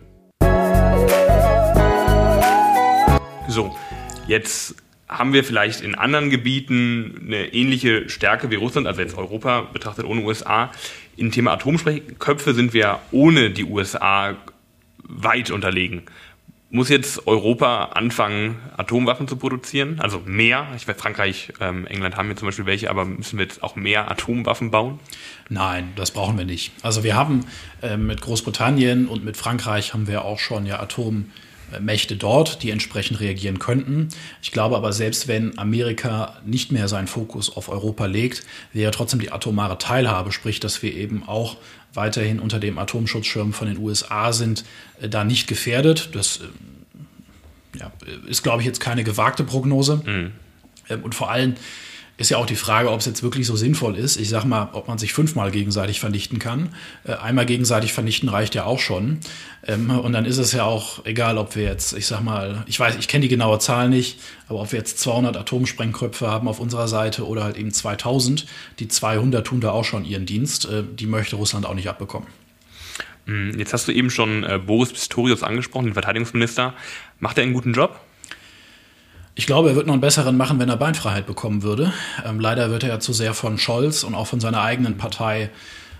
So, jetzt haben wir vielleicht in anderen Gebieten eine ähnliche Stärke wie Russland, also jetzt Europa betrachtet ohne USA. Im Thema Atomsprengköpfe sind wir ohne die USA weit unterlegen. Muss jetzt Europa anfangen, Atomwaffen zu produzieren? Also mehr? Ich weiß, Frankreich, England haben hier zum Beispiel welche, aber müssen wir jetzt auch mehr Atomwaffen bauen? Nein, das brauchen wir nicht. Also wir haben mit Großbritannien und mit Frankreich haben wir auch schon ja Atomwaffen Mächte dort, die entsprechend reagieren könnten. Ich glaube aber, selbst wenn Amerika nicht mehr seinen Fokus auf Europa legt, wäre trotzdem die atomare Teilhabe, sprich, dass wir eben auch weiterhin unter dem Atomschutzschirm von den USA sind, da nicht gefährdet. Das ist, glaube ich, jetzt keine gewagte Prognose. Und vor allem ist ja auch die Frage, ob es jetzt wirklich so sinnvoll ist. Ich sag mal, ob man sich 5-mal gegenseitig vernichten kann. Einmal gegenseitig vernichten reicht ja auch schon. Und dann ist es ja auch egal, ob wir jetzt, ich sag mal, ich kenne die genaue Zahl nicht, aber ob wir jetzt 200 Atomsprengköpfe haben auf unserer Seite oder halt eben 2000, die 200 tun da auch schon ihren Dienst. Die möchte Russland auch nicht abbekommen. Jetzt hast du eben schon Boris Pistorius angesprochen, den Verteidigungsminister. Macht er einen guten Job? Ich glaube, er wird noch einen besseren machen, wenn er Beinfreiheit bekommen würde. Leider wird er ja zu sehr von Scholz und auch von seiner eigenen Partei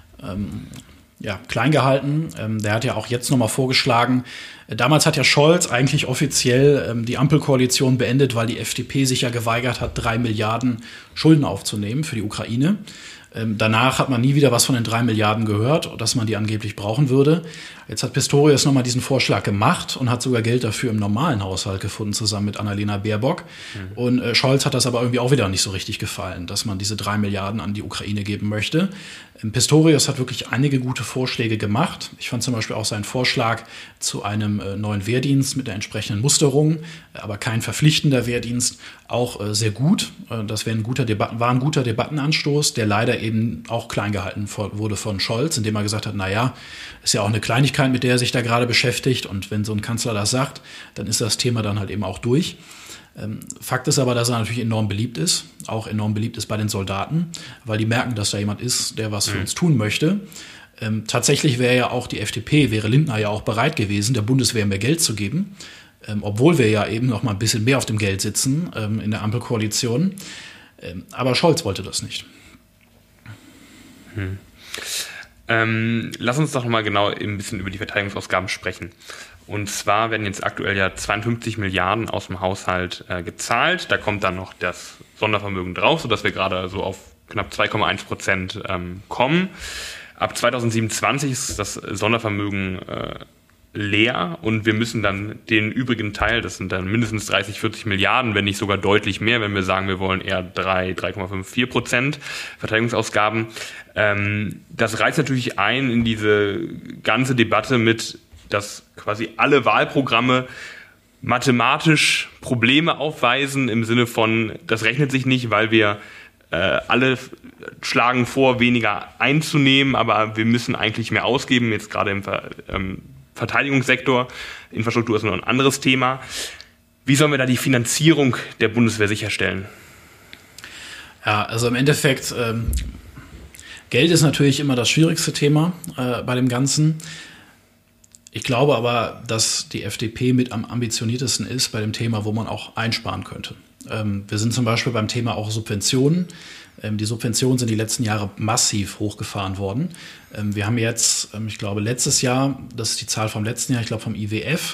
klein gehalten. Der hat ja auch jetzt nochmal vorgeschlagen, damals hat ja Scholz eigentlich offiziell die Ampelkoalition beendet, weil die FDP sich ja geweigert hat, 3 Milliarden Schulden aufzunehmen für die Ukraine. Danach hat man nie wieder was von den 3 Milliarden gehört, dass man die angeblich brauchen würde. Jetzt hat Pistorius nochmal diesen Vorschlag gemacht und hat sogar Geld dafür im normalen Haushalt gefunden, zusammen mit Annalena Baerbock. Und Scholz hat das aber irgendwie auch wieder nicht so richtig gefallen, dass man diese 3 Milliarden an die Ukraine geben möchte. Pistorius hat wirklich einige gute Vorschläge gemacht. Ich fand zum Beispiel auch seinen Vorschlag zu einem neuen Wehrdienst mit der entsprechenden Musterung, aber kein verpflichtender Wehrdienst, auch sehr gut. Das war ein guter Debattenanstoß, der leider eben auch klein gehalten wurde von Scholz, indem er gesagt hat, naja, ist ja auch eine Kleinigkeit, mit der er sich da gerade beschäftigt. Und wenn so ein Kanzler das sagt, dann ist das Thema dann halt eben auch durch. Fakt ist aber, dass er natürlich enorm beliebt ist, auch enorm beliebt ist bei den Soldaten, weil die merken, dass da jemand ist, der was für uns tun möchte. Tatsächlich wäre Lindner ja auch bereit gewesen, der Bundeswehr mehr Geld zu geben, obwohl wir ja eben noch mal ein bisschen mehr auf dem Geld sitzen in der Ampelkoalition. Aber Scholz wollte das nicht. Lass uns doch mal genau ein bisschen über die Verteidigungsausgaben sprechen. Und zwar werden jetzt aktuell ja 52 Milliarden aus dem Haushalt gezahlt. Da kommt dann noch das Sondervermögen drauf, sodass wir gerade so auf knapp 2,1% kommen. Ab 2027 ist das Sondervermögen leer und wir müssen dann den übrigen Teil, das sind dann mindestens 30, 40 Milliarden, wenn nicht sogar deutlich mehr, wenn wir sagen, wir wollen eher 3,54% Verteidigungsausgaben. Das reizt natürlich ein in diese ganze Debatte mit, dass quasi alle Wahlprogramme mathematisch Probleme aufweisen im Sinne von, das rechnet sich nicht, weil wir alle schlagen vor, weniger einzunehmen, aber wir müssen eigentlich mehr ausgeben, jetzt gerade im Verteidigungssektor. Infrastruktur ist noch ein anderes Thema. Wie sollen wir da die Finanzierung der Bundeswehr sicherstellen? Ja, also im Endeffekt, Geld ist natürlich immer das schwierigste Thema bei dem Ganzen. Ich glaube aber, dass die FDP mit am ambitioniertesten ist bei dem Thema, wo man auch einsparen könnte. Wir sind zum Beispiel beim Thema auch Subventionen. Die Subventionen sind die letzten Jahre massiv hochgefahren worden. Wir haben jetzt, ich glaube letztes Jahr, das ist die Zahl vom letzten Jahr, ich glaube vom IWF,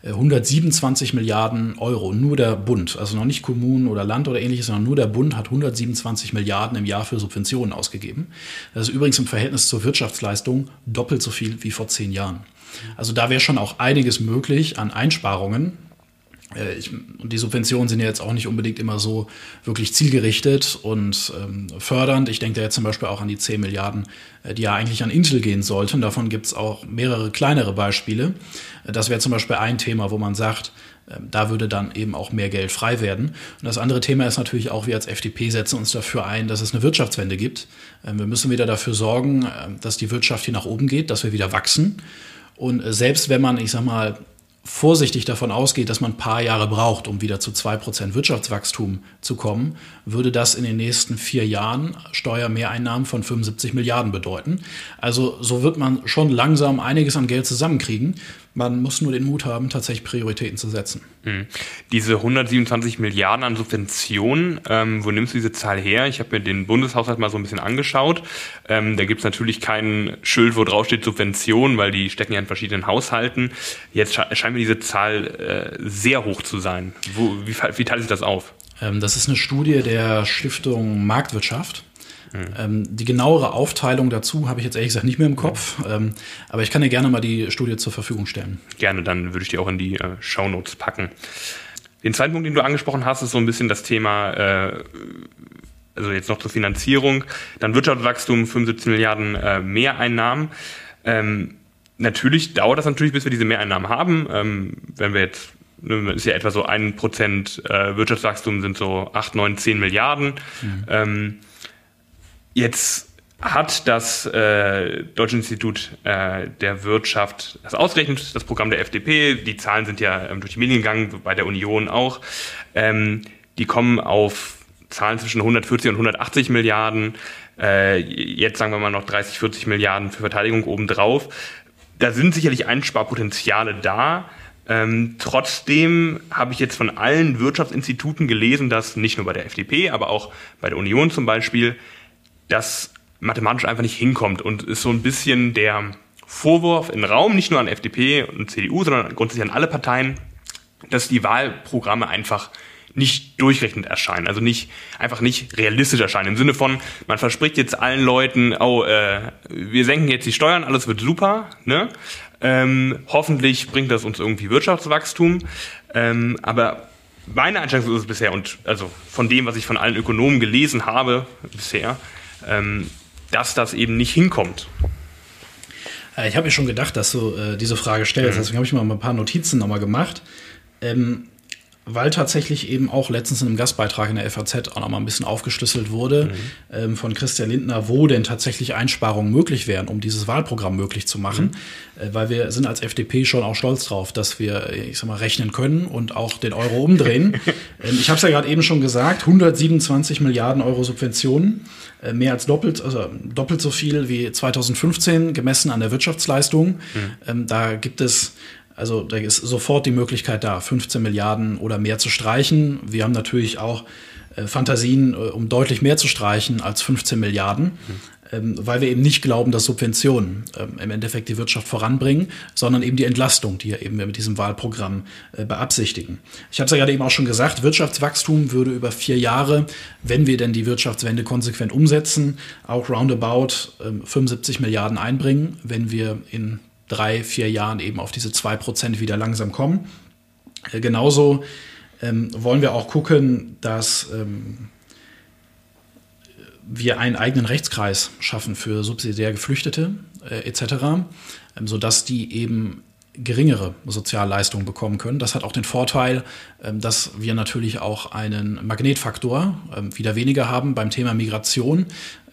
127 Milliarden Euro, nur der Bund, also noch nicht Kommunen oder Land oder ähnliches, sondern nur der Bund hat 127 Milliarden im Jahr für Subventionen ausgegeben. Das ist übrigens im Verhältnis zur Wirtschaftsleistung doppelt so viel wie vor 10 Jahren. Also da wäre schon auch einiges möglich an Einsparungen. Und die Subventionen sind ja jetzt auch nicht unbedingt immer so wirklich zielgerichtet und fördernd. Ich denke da jetzt zum Beispiel auch an die 10 Milliarden, die ja eigentlich an Intel gehen sollten. Davon gibt es auch mehrere kleinere Beispiele. Das wäre zum Beispiel ein Thema, wo man sagt, da würde dann eben auch mehr Geld frei werden. Und das andere Thema ist natürlich auch, wir als FDP setzen uns dafür ein, dass es eine Wirtschaftswende gibt. Wir müssen wieder dafür sorgen, dass die Wirtschaft hier nach oben geht, dass wir wieder wachsen. Und selbst wenn man, ich sag mal, vorsichtig davon ausgeht, dass man ein paar Jahre braucht, um wieder zu 2% Wirtschaftswachstum zu kommen, würde das in den nächsten 4 Jahren Steuermehreinnahmen von 75 Milliarden bedeuten. Also so wird man schon langsam einiges an Geld zusammenkriegen. Man muss nur den Mut haben, tatsächlich Prioritäten zu setzen. Diese 127 Milliarden an Subventionen, wo nimmst du diese Zahl her? Ich habe mir den Bundeshaushalt mal so ein bisschen angeschaut. Da gibt es natürlich kein Schild, wo drauf steht Subventionen, weil die stecken ja in verschiedenen Haushalten. Jetzt scheint mir diese Zahl sehr hoch zu sein. Wie teilt sich das auf? Das ist eine Studie der Stiftung Marktwirtschaft. Die genauere Aufteilung dazu habe ich jetzt ehrlich gesagt nicht mehr im Kopf, aber ich kann dir gerne mal die Studie zur Verfügung stellen. Gerne, dann würde ich die auch in die Shownotes packen. Den zweiten Punkt, den du angesprochen hast, ist so ein bisschen das Thema, also jetzt noch zur Finanzierung, dann Wirtschaftswachstum, 75 Milliarden Mehreinnahmen. Natürlich dauert das bis wir diese Mehreinnahmen haben. Wenn wir jetzt, ist ja etwa so 1% Wirtschaftswachstum sind so 8, 9, 10 Milliarden. Jetzt hat das Deutsche Institut der Wirtschaft das ausgerechnet, das Programm der FDP. Die Zahlen sind ja durch die Medien gegangen, bei der Union auch. Die kommen auf Zahlen zwischen 140 und 180 Milliarden. Jetzt sagen wir mal noch 30, 40 Milliarden für Verteidigung obendrauf. Da sind sicherlich Einsparpotenziale da. Trotzdem habe ich jetzt von allen Wirtschaftsinstituten gelesen, dass nicht nur bei der FDP, aber auch bei der Union zum Beispiel, das mathematisch einfach nicht hinkommt und ist so ein bisschen der Vorwurf in den Raum, nicht nur an FDP und CDU, sondern grundsätzlich an alle Parteien, dass die Wahlprogramme einfach nicht durchrechnet erscheinen, also einfach nicht realistisch erscheinen. Im Sinne von, man verspricht jetzt allen Leuten, wir senken jetzt die Steuern, alles wird super, ne? Hoffentlich bringt das uns irgendwie Wirtschaftswachstum, aber meine Einschätzung ist es bisher, und also von dem, was ich von allen Ökonomen gelesen habe bisher, dass das eben nicht hinkommt. Ich habe mir schon gedacht, dass du diese Frage stellst. Deswegen habe ich mal ein paar Notizen nochmal gemacht. Weil tatsächlich eben auch letztens in einem Gastbeitrag in der FAZ auch nochmal ein bisschen aufgeschlüsselt wurde von Christian Lindner, wo denn tatsächlich Einsparungen möglich wären, um dieses Wahlprogramm möglich zu machen. Weil wir sind als FDP schon auch stolz drauf, dass wir, rechnen können und auch den Euro umdrehen. Ich habe es ja gerade eben schon gesagt, 127 Milliarden Euro Subventionen, mehr als doppelt so viel wie 2015 gemessen an der Wirtschaftsleistung. Da gibt es da ist sofort die Möglichkeit da, 15 Milliarden oder mehr zu streichen. Wir haben natürlich auch Fantasien, um deutlich mehr zu streichen als 15 Milliarden, weil wir eben nicht glauben, dass Subventionen im Endeffekt die Wirtschaft voranbringen, sondern eben die Entlastung, die wir eben mit diesem Wahlprogramm beabsichtigen. Ich habe es ja gerade eben auch schon gesagt, Wirtschaftswachstum würde über 4 Jahre, wenn wir denn die Wirtschaftswende konsequent umsetzen, auch roundabout 75 Milliarden einbringen, wenn wir in 3-4 Jahren eben auf diese 2% wieder langsam kommen. Genauso wollen wir auch gucken, dass wir einen eigenen Rechtskreis schaffen für subsidiär Geflüchtete etc., sodass die eben geringere Sozialleistungen bekommen können. Das hat auch den Vorteil, dass wir natürlich auch einen Magnetfaktor wieder weniger haben beim Thema Migration.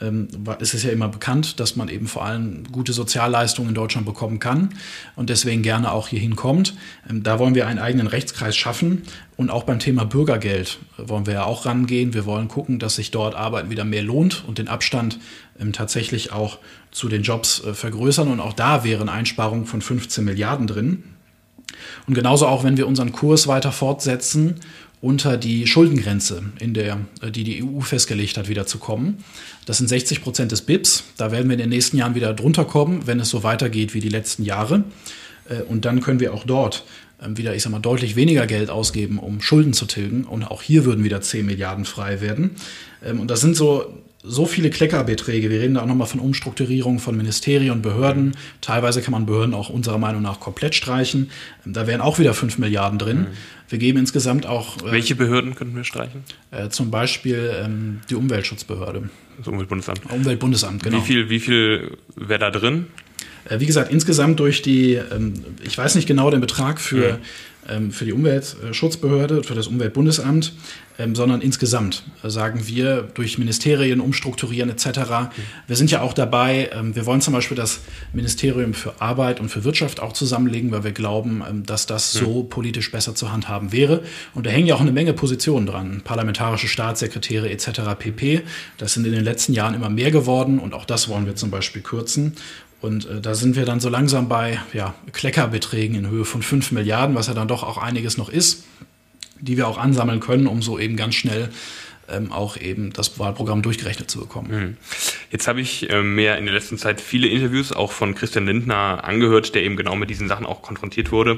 Es ist ja immer bekannt, dass man eben vor allem gute Sozialleistungen in Deutschland bekommen kann und deswegen gerne auch hierhin kommt. Da wollen wir einen eigenen Rechtskreis schaffen und auch beim Thema Bürgergeld wollen wir ja auch rangehen. Wir wollen gucken, dass sich dort Arbeiten wieder mehr lohnt und den Abstand tatsächlich auch zu den Jobs vergrößern. Und auch da wären Einsparungen von 15 Milliarden drin. Und genauso auch, wenn wir unseren Kurs weiter fortsetzen, unter die Schuldengrenze, die EU festgelegt hat, wieder zu kommen. Das sind 60% des BIPs. Da werden wir in den nächsten Jahren wieder drunter kommen, wenn es so weitergeht wie die letzten Jahre. Und dann können wir auch dort wieder, deutlich weniger Geld ausgeben, um Schulden zu tilgen. Und auch hier würden wieder 10 Milliarden frei werden. Und das sind so viele Kleckerbeträge. Wir reden da auch nochmal von Umstrukturierung von Ministerien und Behörden. Teilweise kann man Behörden auch unserer Meinung nach komplett streichen. Da wären auch wieder 5 Milliarden drin. Wir geben insgesamt auch... Welche Behörden könnten wir streichen? Zum Beispiel die Umweltschutzbehörde. Das Umweltbundesamt. Umweltbundesamt, genau. Wie viel wäre da drin? Wie gesagt, insgesamt durch die, ich weiß nicht genau den Betrag für die Umweltschutzbehörde, für das Umweltbundesamt, sondern insgesamt sagen wir durch Ministerien umstrukturieren etc. Wir sind ja auch dabei, wir wollen zum Beispiel das Ministerium für Arbeit und für Wirtschaft auch zusammenlegen, weil wir glauben, dass das so politisch besser zu handhaben wäre. Und da hängen ja auch eine Menge Positionen dran, parlamentarische Staatssekretäre etc. pp. Das sind in den letzten Jahren immer mehr geworden und auch das wollen wir zum Beispiel kürzen. Und da sind wir dann so langsam bei Kleckerbeträgen in Höhe von 5 Milliarden, was ja dann doch auch einiges noch ist, die wir auch ansammeln können, um so eben ganz schnell auch eben das Wahlprogramm durchgerechnet zu bekommen. Jetzt habe ich mir in der letzten Zeit viele Interviews auch von Christian Lindner angehört, der eben genau mit diesen Sachen auch konfrontiert wurde,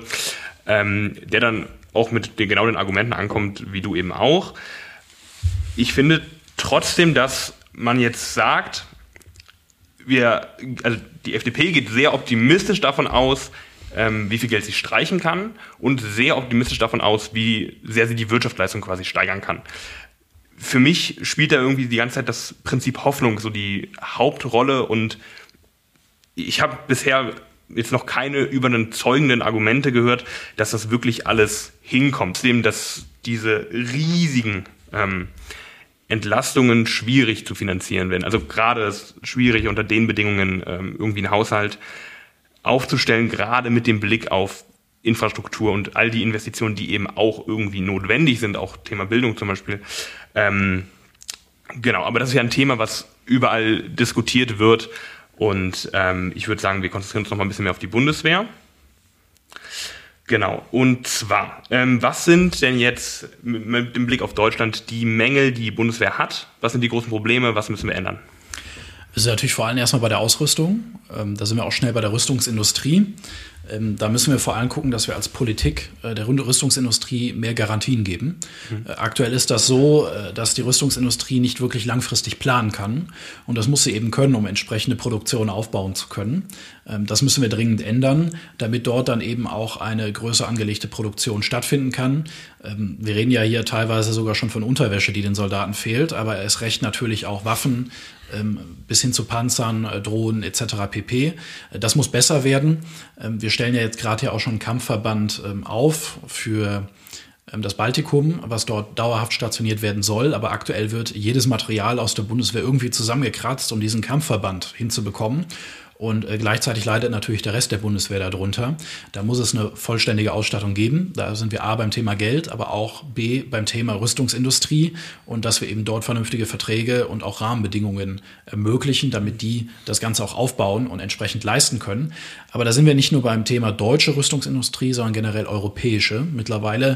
der dann auch mit genau den Argumenten ankommt, wie du eben auch. Ich finde trotzdem, dass man jetzt sagt, also die FDP geht sehr optimistisch davon aus, wie viel Geld sie streichen kann und sehr optimistisch davon aus, wie sehr sie die Wirtschaftsleistung quasi steigern kann. Für mich spielt da irgendwie die ganze Zeit das Prinzip Hoffnung so die Hauptrolle und ich habe bisher jetzt noch keine überzeugenden Argumente gehört, dass das wirklich alles hinkommt. Zudem, dass diese riesigen Entlastungen schwierig zu finanzieren werden. Also gerade ist es schwierig unter den Bedingungen irgendwie einen Haushalt aufzustellen, gerade mit dem Blick auf Infrastruktur und all die Investitionen, die eben auch irgendwie notwendig sind, auch Thema Bildung zum Beispiel. Genau, aber das ist ja ein Thema, was überall diskutiert wird und ich würde sagen, wir konzentrieren uns noch mal ein bisschen mehr auf die Bundeswehr. Genau, und zwar, was sind denn jetzt mit dem Blick auf Deutschland die Mängel, die die Bundeswehr hat? Was sind die großen Probleme? Was müssen wir ändern? Wir sind natürlich vor allem erstmal bei der Ausrüstung. Da sind wir auch schnell bei der Rüstungsindustrie. Da müssen wir vor allem gucken, dass wir als Politik der Rüstungsindustrie mehr Garantien geben. Aktuell ist das so, dass die Rüstungsindustrie nicht wirklich langfristig planen kann. Und das muss sie eben können, um entsprechende Produktion aufbauen zu können. Das müssen wir dringend ändern, damit dort dann eben auch eine größer angelegte Produktion stattfinden kann. Wir reden ja hier teilweise sogar schon von Unterwäsche, die den Soldaten fehlt, aber erst recht natürlich auch Waffen bis hin zu Panzern, Drohnen etc. pp. Das muss besser werden. Wir stellen ja jetzt gerade auch schon einen Kampfverband auf für das Baltikum, was dort dauerhaft stationiert werden soll. Aber aktuell wird jedes Material aus der Bundeswehr irgendwie zusammengekratzt, um diesen Kampfverband hinzubekommen. Und gleichzeitig leidet natürlich der Rest der Bundeswehr darunter. Da muss es eine vollständige Ausstattung geben. Da sind wir A beim Thema Geld, aber auch B beim Thema Rüstungsindustrie und dass wir eben dort vernünftige Verträge und auch Rahmenbedingungen ermöglichen, damit die das Ganze auch aufbauen und entsprechend leisten können. Aber da sind wir nicht nur beim Thema deutsche Rüstungsindustrie, sondern generell europäische. Mittlerweile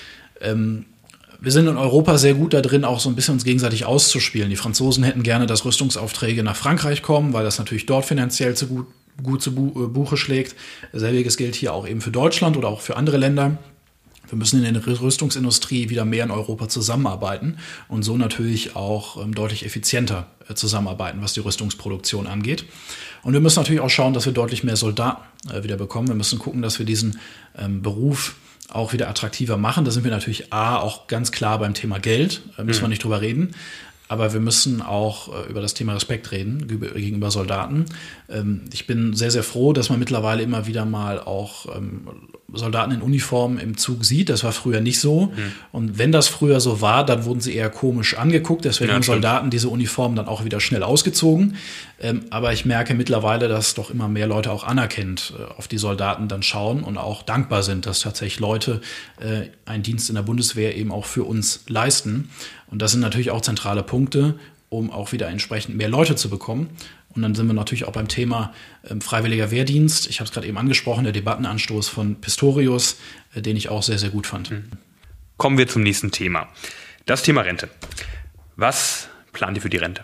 wir sind in Europa sehr gut da drin, auch so ein bisschen uns gegenseitig auszuspielen. Die Franzosen hätten gerne, dass Rüstungsaufträge nach Frankreich kommen, weil das natürlich dort finanziell gut zu Buche schlägt. Selbiges gilt hier auch eben für Deutschland oder auch für andere Länder. Wir müssen in der Rüstungsindustrie wieder mehr in Europa zusammenarbeiten und so natürlich auch deutlich effizienter zusammenarbeiten, was die Rüstungsproduktion angeht. Und wir müssen natürlich auch schauen, dass wir deutlich mehr Soldaten wieder bekommen. Wir müssen gucken, dass wir diesen Beruf auch wieder attraktiver machen. Da sind wir natürlich auch ganz klar beim Thema Geld, müssen wir nicht drüber reden. Aber wir müssen auch über das Thema Respekt reden gegenüber Soldaten. Ich bin sehr, sehr froh, dass man mittlerweile immer wieder mal auch Soldaten in Uniform im Zug sieht. Das war früher nicht so. Und wenn das früher so war, dann wurden sie eher komisch angeguckt. Deswegen haben Soldaten diese Uniformen dann auch wieder schnell ausgezogen. Aber ich merke mittlerweile, dass doch immer mehr Leute auch anerkennend auf die Soldaten dann schauen und auch dankbar sind, dass tatsächlich Leute einen Dienst in der Bundeswehr eben auch für uns leisten. Und das sind natürlich auch zentrale Punkte, um auch wieder entsprechend mehr Leute zu bekommen. Und dann sind wir natürlich auch beim Thema freiwilliger Wehrdienst. Ich habe es gerade eben angesprochen, der Debattenanstoß von Pistorius, den ich auch sehr, sehr gut fand. Kommen wir zum nächsten Thema. Das Thema Rente. Was plant ihr für die Rente?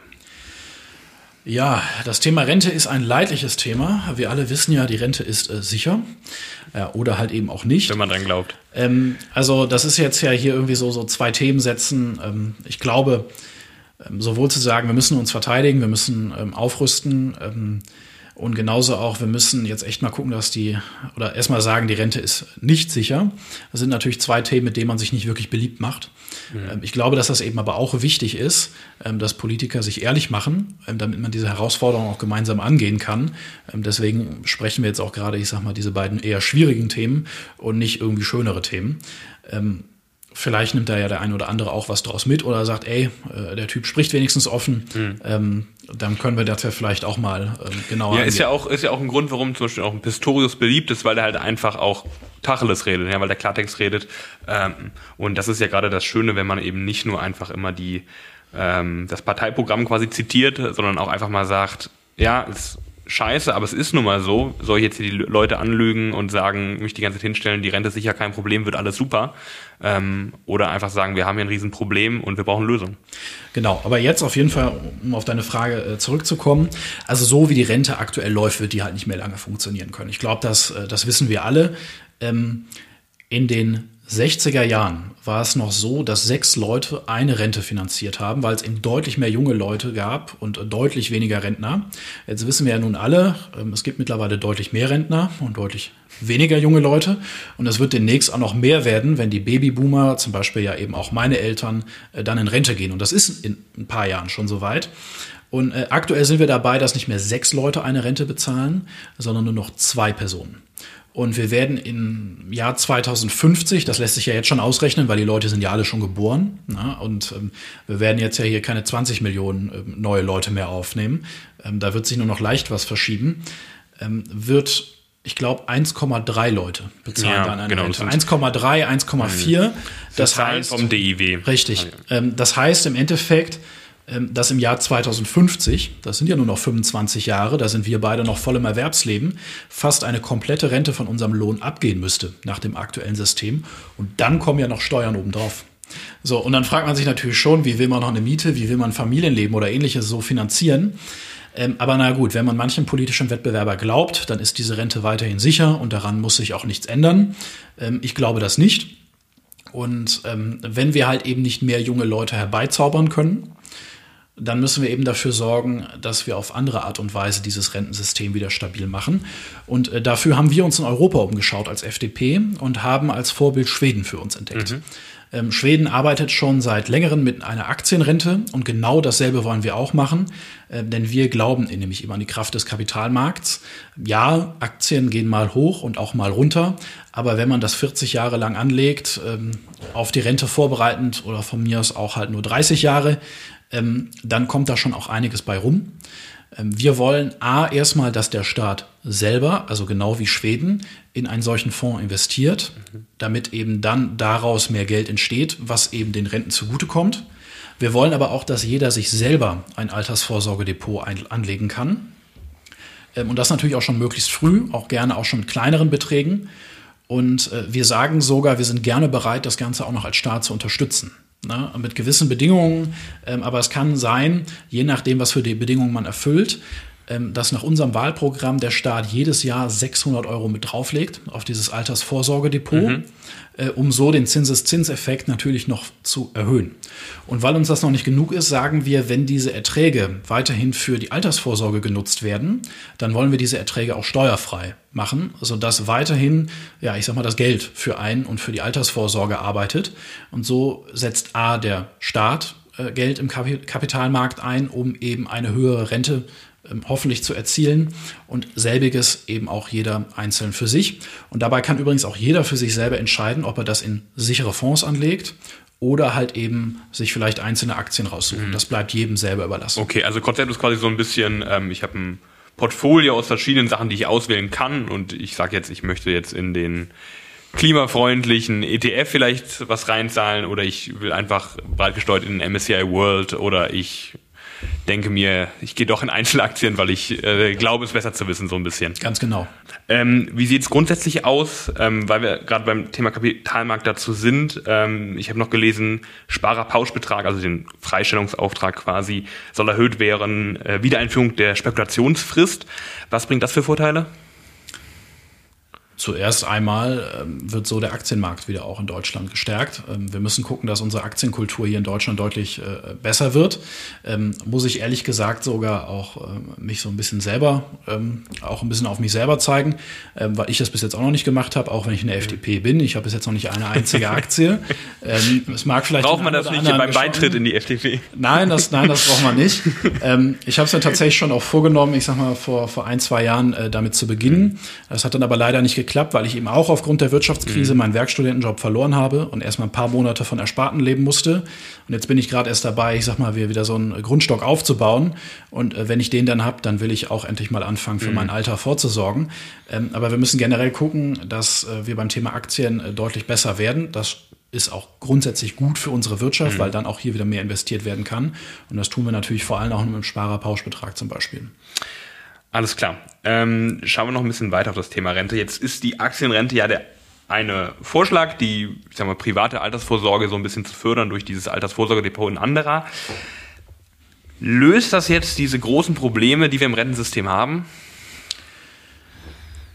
Ja, das Thema Rente ist ein leidliches Thema. Wir alle wissen ja, die Rente ist sicher oder halt eben auch nicht. Wenn man dran glaubt. Also das ist jetzt ja hier irgendwie so zwei Themensätzen. Ich glaube, sowohl zu sagen, wir müssen uns verteidigen, wir müssen aufrüsten und genauso auch, wir müssen jetzt echt mal gucken, oder erstmal sagen, die Rente ist nicht sicher. Das sind natürlich zwei Themen, mit denen man sich nicht wirklich beliebt macht. Ich glaube, dass das eben aber auch wichtig ist, dass Politiker sich ehrlich machen, damit man diese Herausforderung auch gemeinsam angehen kann. Deswegen sprechen wir jetzt auch gerade, ich sag mal, diese beiden eher schwierigen Themen und nicht irgendwie schönere Themen. Vielleicht nimmt da ja der eine oder andere auch was draus mit oder sagt, der Typ spricht wenigstens offen. Dann können wir das ja vielleicht auch mal genauer angehen. Ist ja auch ein Grund, warum zum Beispiel auch ein Pistorius beliebt ist, weil der halt einfach auch Tacheles redet, weil der Klartext redet. Und das ist ja gerade das Schöne, wenn man eben nicht nur einfach immer das Parteiprogramm quasi zitiert, sondern auch einfach mal sagt, ja, ist scheiße, aber es ist nun mal so, soll ich jetzt hier die Leute anlügen und sagen, mich die ganze Zeit hinstellen, die Rente ist sicher kein Problem, wird alles super. Oder einfach sagen, wir haben hier ein Riesenproblem und wir brauchen Lösungen. Genau, aber jetzt auf jeden Fall, um auf deine Frage zurückzukommen, also so wie die Rente aktuell läuft, wird die halt nicht mehr lange funktionieren können. Ich glaube, das wissen wir alle. In den 60er Jahren war es noch so, dass 6 Leute eine Rente finanziert haben, weil es eben deutlich mehr junge Leute gab und deutlich weniger Rentner. Jetzt wissen wir ja nun alle, es gibt mittlerweile deutlich mehr Rentner und deutlich weniger junge Leute. Und es wird demnächst auch noch mehr werden, wenn die Babyboomer, zum Beispiel ja eben auch meine Eltern, dann in Rente gehen. Und das ist in ein paar Jahren schon soweit. Und aktuell sind wir dabei, dass nicht mehr 6 Leute eine Rente bezahlen, sondern nur noch 2 Personen. Und wir werden im Jahr 2050, das lässt sich ja jetzt schon ausrechnen, weil die Leute sind ja alle schon geboren, und wir werden jetzt ja hier keine 20 Millionen neue Leute mehr aufnehmen. Da wird sich nur noch leicht was verschieben. Wird, ich glaube, 1,3 Leute bezahlen dann eine Rente. 1,3, 1,4. Das heißt vom DIW. Richtig. Das heißt im Endeffekt, dass im Jahr 2050, das sind ja nur noch 25 Jahre, da sind wir beide noch voll im Erwerbsleben, fast eine komplette Rente von unserem Lohn abgehen müsste nach dem aktuellen System. Und dann kommen ja noch Steuern obendrauf. So, und dann fragt man sich natürlich schon, wie will man noch eine Miete, wie will man Familienleben oder ähnliches so finanzieren? Aber na gut, wenn man manchem politischen Wettbewerber glaubt, dann ist diese Rente weiterhin sicher und daran muss sich auch nichts ändern. Ich glaube das nicht. Und wenn wir halt eben nicht mehr junge Leute herbeizaubern können, dann müssen wir eben dafür sorgen, dass wir auf andere Art und Weise dieses Rentensystem wieder stabil machen. Und dafür haben wir uns in Europa umgeschaut als FDP und haben als Vorbild Schweden für uns entdeckt. Schweden arbeitet schon seit längerem mit einer Aktienrente und genau dasselbe wollen wir auch machen, denn wir glauben nämlich immer an die Kraft des Kapitalmarkts. Ja, Aktien gehen mal hoch und auch mal runter, aber wenn man das 40 Jahre lang anlegt, auf die Rente vorbereitend oder von mir aus auch halt nur 30 Jahre, dann kommt da schon auch einiges bei rum. Wir wollen erstmal, dass der Staat selber, also genau wie Schweden, in einen solchen Fonds investiert, damit eben dann daraus mehr Geld entsteht, was eben den Renten zugutekommt. Wir wollen aber auch, dass jeder sich selber ein Altersvorsorgedepot anlegen kann. Und das natürlich auch schon möglichst früh, auch gerne auch schon mit kleineren Beträgen. Und wir sagen sogar, wir sind gerne bereit, das Ganze auch noch als Staat zu unterstützen. Mit gewissen Bedingungen, aber es kann sein, je nachdem, was für die Bedingungen man erfüllt, dass nach unserem Wahlprogramm der Staat jedes Jahr 600 € mit drauflegt auf dieses Altersvorsorgedepot, um so den Zinseszinseffekt natürlich noch zu erhöhen. Und weil uns das noch nicht genug ist, sagen wir, wenn diese Erträge weiterhin für die Altersvorsorge genutzt werden, dann wollen wir diese Erträge auch steuerfrei machen, sodass weiterhin, ja, ich sag mal, das Geld für einen und für die Altersvorsorge arbeitet. Und so setzt der Staat Geld im Kapitalmarkt ein, um eben eine höhere Rente hoffentlich zu erzielen und selbiges eben auch jeder einzeln für sich. Und dabei kann übrigens auch jeder für sich selber entscheiden, ob er das in sichere Fonds anlegt oder halt eben sich vielleicht einzelne Aktien raussuchen. Das bleibt jedem selber überlassen. Okay, also Konzept ist quasi so ein bisschen, ich habe ein Portfolio aus verschiedenen Sachen, die ich auswählen kann und ich sage jetzt, ich möchte jetzt in den klimafreundlichen ETF vielleicht was reinzahlen oder ich will einfach breit gestreut in den MSCI World oder ich denke mir, ich gehe doch in Einzelaktien, weil ich glaube, es besser zu wissen, so ein bisschen. Ganz genau. Wie sieht es grundsätzlich aus, weil wir gerade beim Thema Kapitalmarkt dazu sind? Ich habe noch gelesen, Sparerpauschbetrag, also den Freistellungsauftrag quasi, soll erhöht werden, Wiedereinführung der Spekulationsfrist. Was bringt das für Vorteile? Zuerst einmal wird so der Aktienmarkt wieder auch in Deutschland gestärkt. Wir müssen gucken, dass unsere Aktienkultur hier in Deutschland deutlich besser wird. Muss ich ehrlich gesagt sogar auch mich so ein bisschen selber, auch ein bisschen auf mich selber zeigen, weil ich das bis jetzt auch noch nicht gemacht habe, auch wenn ich in der FDP bin. Ich habe bis jetzt noch nicht eine einzige Aktie. Es mag vielleicht braucht man das nicht beim Beitritt in die FDP? Nein, das braucht man nicht. Ich habe es mir tatsächlich schon auch vorgenommen, ich sag mal vor 1-2 Jahren damit zu beginnen. Das hat dann aber leider nicht geklappt, weil ich eben auch aufgrund der Wirtschaftskrise meinen Werkstudentenjob verloren habe und erstmal ein paar Monate von Ersparten leben musste. Und jetzt bin ich gerade erst dabei, ich sag mal, wieder so einen Grundstock aufzubauen. Und wenn ich den dann habe, dann will ich auch endlich mal anfangen, für mein Alter vorzusorgen. Aber wir müssen generell gucken, dass wir beim Thema Aktien deutlich besser werden. Das ist auch grundsätzlich gut für unsere Wirtschaft, weil dann auch hier wieder mehr investiert werden kann. Und das tun wir natürlich vor allem auch mit dem Sparerpauschbetrag zum Beispiel. Alles klar. Schauen wir noch ein bisschen weiter auf das Thema Rente. Jetzt ist die Aktienrente ja der eine Vorschlag, die, ich sag mal, private Altersvorsorge so ein bisschen zu fördern durch dieses Altersvorsorgedepot in anderer. Löst das jetzt diese großen Probleme, die wir im Rentensystem haben?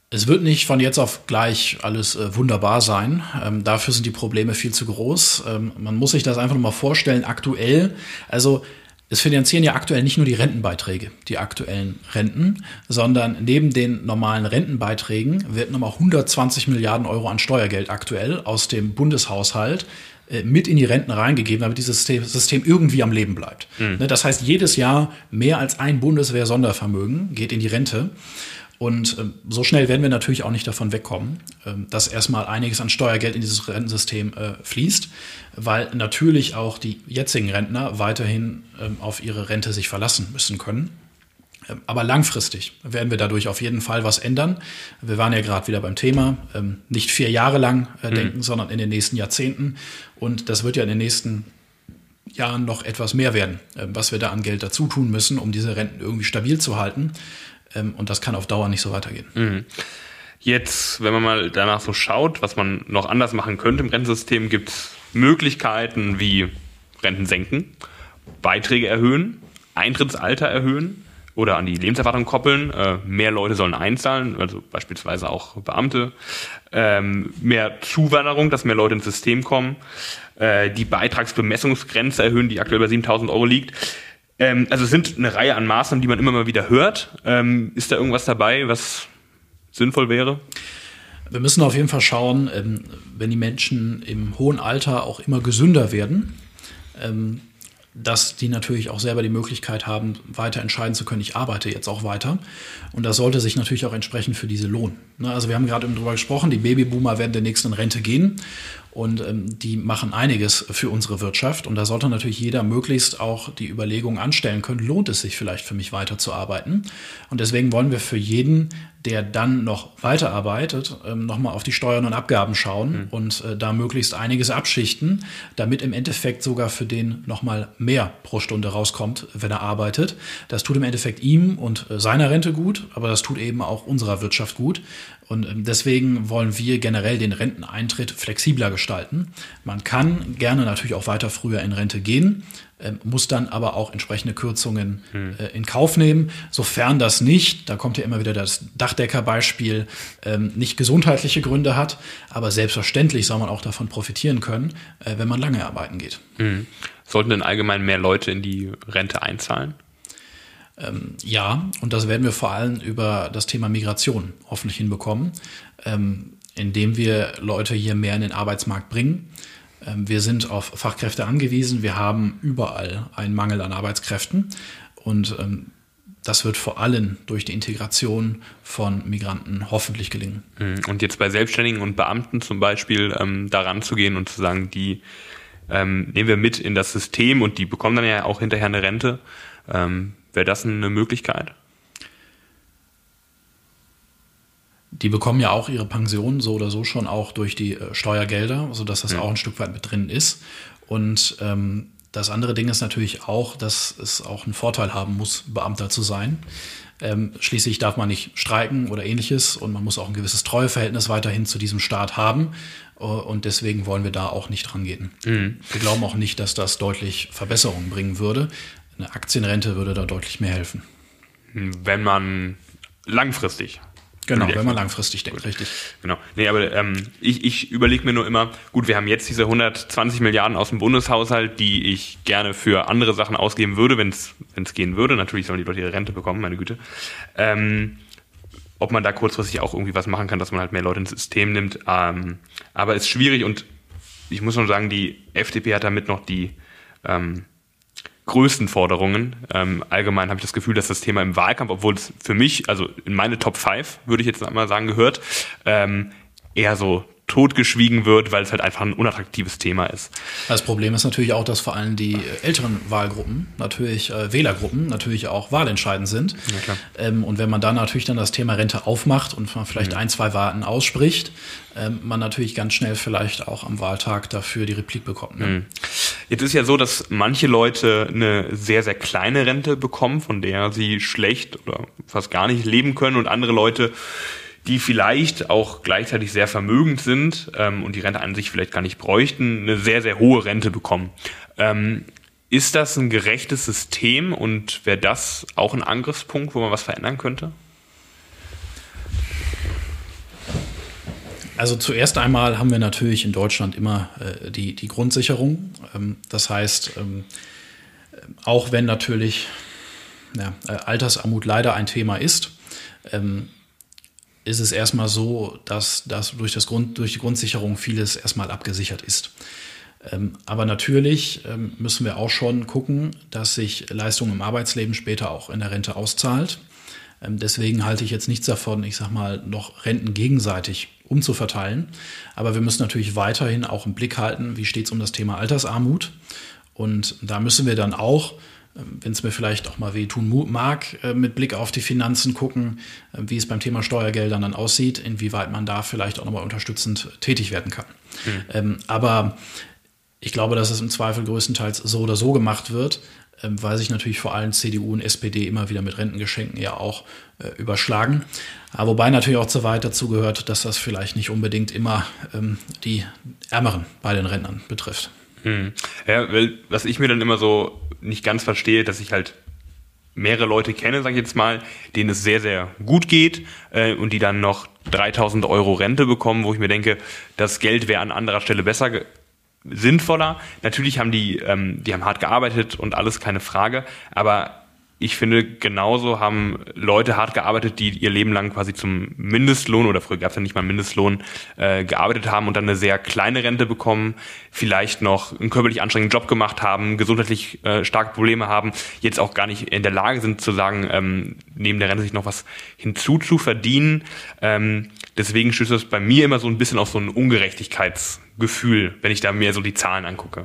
Es wird nicht von jetzt auf gleich alles wunderbar sein. Dafür sind die Probleme viel zu groß. Man muss sich das einfach nur mal vorstellen. Aktuell, also es finanzieren ja aktuell nicht nur die Rentenbeiträge, die aktuellen Renten, sondern neben den normalen Rentenbeiträgen wird nochmal 120 Milliarden Euro an Steuergeld aktuell aus dem Bundeshaushalt mit in die Renten reingegeben, damit dieses System irgendwie am Leben bleibt. Das heißt, jedes Jahr mehr als ein Bundeswehr-Sondervermögen geht in die Rente. Und so schnell werden wir natürlich auch nicht davon wegkommen, dass erstmal einiges an Steuergeld in dieses Rentensystem fließt, weil natürlich auch die jetzigen Rentner weiterhin auf ihre Rente sich verlassen müssen können. Aber langfristig werden wir dadurch auf jeden Fall was ändern. Wir waren ja gerade wieder beim Thema, nicht 4 Jahre lang denken, sondern in den nächsten Jahrzehnten. Und das wird ja in den nächsten Jahren noch etwas mehr werden, was wir da an Geld dazu tun müssen, um diese Renten irgendwie stabil zu halten. Und das kann auf Dauer nicht so weitergehen. Jetzt, wenn man mal danach so schaut, was man noch anders machen könnte im Rentensystem, gibt es Möglichkeiten wie Renten senken, Beiträge erhöhen, Eintrittsalter erhöhen oder an die Lebenserwartung koppeln. Mehr Leute sollen einzahlen, also beispielsweise auch Beamte. Mehr Zuwanderung, dass mehr Leute ins System kommen. Die Beitragsbemessungsgrenze erhöhen, die aktuell bei 7.000 Euro liegt. Also es sind eine Reihe an Maßnahmen, die man immer mal wieder hört. Ist da irgendwas dabei, was sinnvoll wäre? Wir müssen auf jeden Fall schauen, wenn die Menschen im hohen Alter auch immer gesünder werden, dass die natürlich auch selber die Möglichkeit haben, weiter entscheiden zu können, ich arbeite jetzt auch weiter. Und das sollte sich natürlich auch entsprechend für diese lohnen. Also wir haben gerade eben darüber gesprochen, die Babyboomer werden demnächst in Rente gehen. Und die machen einiges für unsere Wirtschaft. Und da sollte natürlich jeder möglichst auch die Überlegung anstellen können, lohnt es sich vielleicht für mich weiterzuarbeiten? Und deswegen wollen wir für jeden, der dann noch weiterarbeitet, nochmal auf die Steuern und Abgaben schauen und da möglichst einiges abschichten, damit im Endeffekt sogar für den nochmal mehr pro Stunde rauskommt, wenn er arbeitet. Das tut im Endeffekt ihm und seiner Rente gut, aber das tut eben auch unserer Wirtschaft gut. Und deswegen wollen wir generell den Renteneintritt flexibler gestalten. Man kann gerne natürlich auch weiter früher in Rente gehen, muss dann aber auch entsprechende Kürzungen in Kauf nehmen. Sofern das nicht, da kommt ja immer wieder das Dachdecker-Beispiel, nicht gesundheitliche Gründe hat, aber selbstverständlich soll man auch davon profitieren können, wenn man lange arbeiten geht. Sollten denn allgemein mehr Leute in die Rente einzahlen? Ja, und das werden wir vor allem über das Thema Migration hoffentlich hinbekommen, indem wir Leute hier mehr in den Arbeitsmarkt bringen. Wir sind auf Fachkräfte angewiesen. Wir haben überall einen Mangel an Arbeitskräften. Und das wird vor allem durch die Integration von Migranten hoffentlich gelingen. Und jetzt bei Selbstständigen und Beamten zum Beispiel daran zu gehen und zu sagen, die nehmen wir mit in das System und die bekommen dann ja auch hinterher eine Rente. Wäre das eine Möglichkeit? Die bekommen ja auch ihre Pension so oder so schon auch durch die Steuergelder, sodass das auch ein Stück weit mit drin ist. Und das andere Ding ist natürlich auch, dass es auch einen Vorteil haben muss, Beamter zu sein. Schließlich darf man nicht streiken oder ähnliches und man muss auch ein gewisses Treueverhältnis weiterhin zu diesem Staat haben. Und deswegen wollen wir da auch nicht rangehen. Wir glauben auch nicht, dass das deutlich Verbesserungen bringen würde. Eine Aktienrente würde da deutlich mehr helfen. Wenn man langfristig. Genau, wenn man langfristig denkt, richtig. Genau. Nee, aber ich überlege mir nur immer, gut, wir haben jetzt diese 120 Milliarden aus dem Bundeshaushalt, die ich gerne für andere Sachen ausgeben würde, wenn es gehen würde. Natürlich sollen die Leute ihre Rente bekommen, meine Güte. Ob man da kurzfristig auch irgendwie was machen kann, dass man halt mehr Leute ins System nimmt. Aber es ist schwierig und ich muss schon sagen, die FDP hat damit noch die größten Forderungen. Allgemein habe ich das Gefühl, dass das Thema im Wahlkampf, obwohl es für mich, also in meine Top 5, würde ich jetzt mal sagen, gehört, eher so totgeschwiegen wird, weil es halt einfach ein unattraktives Thema ist. Das Problem ist natürlich auch, dass vor allem die älteren Wahlgruppen, natürlich Wählergruppen, natürlich auch wahlentscheidend sind. Ja, klar. Und wenn man dann natürlich dann das Thema Rente aufmacht und man vielleicht 1-2 Warten ausspricht, man natürlich ganz schnell vielleicht auch am Wahltag dafür die Replik bekommt. Ne? Jetzt ist ja so, dass manche Leute eine sehr, sehr kleine Rente bekommen, von der sie schlecht oder fast gar nicht leben können und andere Leute, die vielleicht auch gleichzeitig sehr vermögend sind und die Rente an sich vielleicht gar nicht bräuchten, eine sehr, sehr hohe Rente bekommen. Ist das ein gerechtes System und wäre das auch ein Angriffspunkt, wo man was verändern könnte? Also zuerst einmal haben wir natürlich in Deutschland immer die Grundsicherung. Das heißt, auch wenn natürlich Altersarmut leider ein Thema ist, ist es erstmal so, dass durch die Grundsicherung vieles erstmal abgesichert ist. Aber natürlich müssen wir auch schon gucken, dass sich Leistung im Arbeitsleben später auch in der Rente auszahlt. Deswegen halte ich jetzt nichts davon, ich sag mal, noch Renten gegenseitig umzuverteilen. Aber wir müssen natürlich weiterhin auch im Blick halten, wie steht es um das Thema Altersarmut. Und da müssen wir dann auch, wenn es mir vielleicht auch mal wehtun mag, mit Blick auf die Finanzen gucken, wie es beim Thema Steuergeldern dann aussieht, inwieweit man da vielleicht auch nochmal unterstützend tätig werden kann. Aber ich glaube, dass es im Zweifel größtenteils so oder so gemacht wird, weil sich natürlich vor allem CDU und SPD immer wieder mit Rentengeschenken ja auch überschlagen. Aber wobei natürlich auch zu weit dazu gehört, dass das vielleicht nicht unbedingt immer die Ärmeren bei den Rentnern betrifft. Ja, weil was ich mir dann immer so nicht ganz verstehe, dass ich halt mehrere Leute kenne, sage ich jetzt mal, denen es sehr, sehr gut geht und die dann noch 3.000 Euro Rente bekommen, wo ich mir denke, das Geld wäre an anderer Stelle besser sinnvoller. Natürlich haben die haben hart gearbeitet und alles, keine Frage, aber ich finde, genauso haben Leute hart gearbeitet, die ihr Leben lang quasi zum Mindestlohn, oder früher gab es ja nicht mal Mindestlohn, gearbeitet haben und dann eine sehr kleine Rente bekommen, vielleicht noch einen körperlich anstrengenden Job gemacht haben, gesundheitlich starke Probleme haben, jetzt auch gar nicht in der Lage sind zu sagen, neben der Rente sich noch was hinzuzuverdienen. Deswegen stößt das bei mir immer so ein bisschen auf so ein Ungerechtigkeitsgefühl, wenn ich da mir so die Zahlen angucke.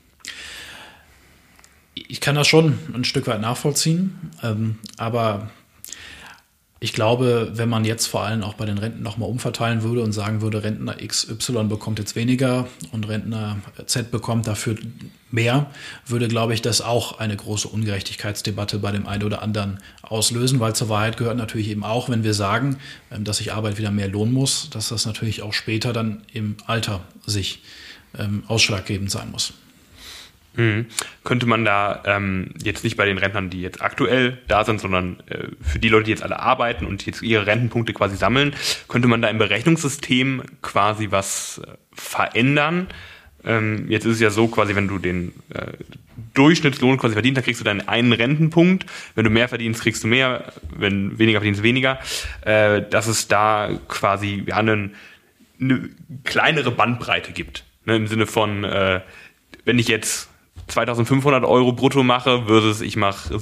Ich kann das schon ein Stück weit nachvollziehen, aber ich glaube, wenn man jetzt vor allem auch bei den Renten nochmal umverteilen würde und sagen würde, Rentner XY bekommt jetzt weniger und Rentner Z bekommt dafür mehr, würde, glaube ich, das auch eine große Ungerechtigkeitsdebatte bei dem einen oder anderen auslösen, weil zur Wahrheit gehört natürlich eben auch, wenn wir sagen, dass sich Arbeit wieder mehr lohnen muss, dass das natürlich auch später dann im Alter sich ausschlaggebend sein muss. Könnte man da jetzt nicht bei den Rentnern, die jetzt aktuell da sind, sondern für die Leute, die jetzt alle arbeiten und jetzt ihre Rentenpunkte quasi sammeln, könnte man da im Berechnungssystem quasi was verändern? Jetzt ist es ja so, quasi, wenn du den Durchschnittslohn quasi verdienst, dann kriegst du deinen einen Rentenpunkt. Wenn du mehr verdienst, kriegst du mehr. Wenn weniger verdienst, weniger. Dass es da quasi eine kleinere Bandbreite gibt. Ne? Im Sinne von, wenn ich jetzt 2.500 Euro brutto mache versus ich mache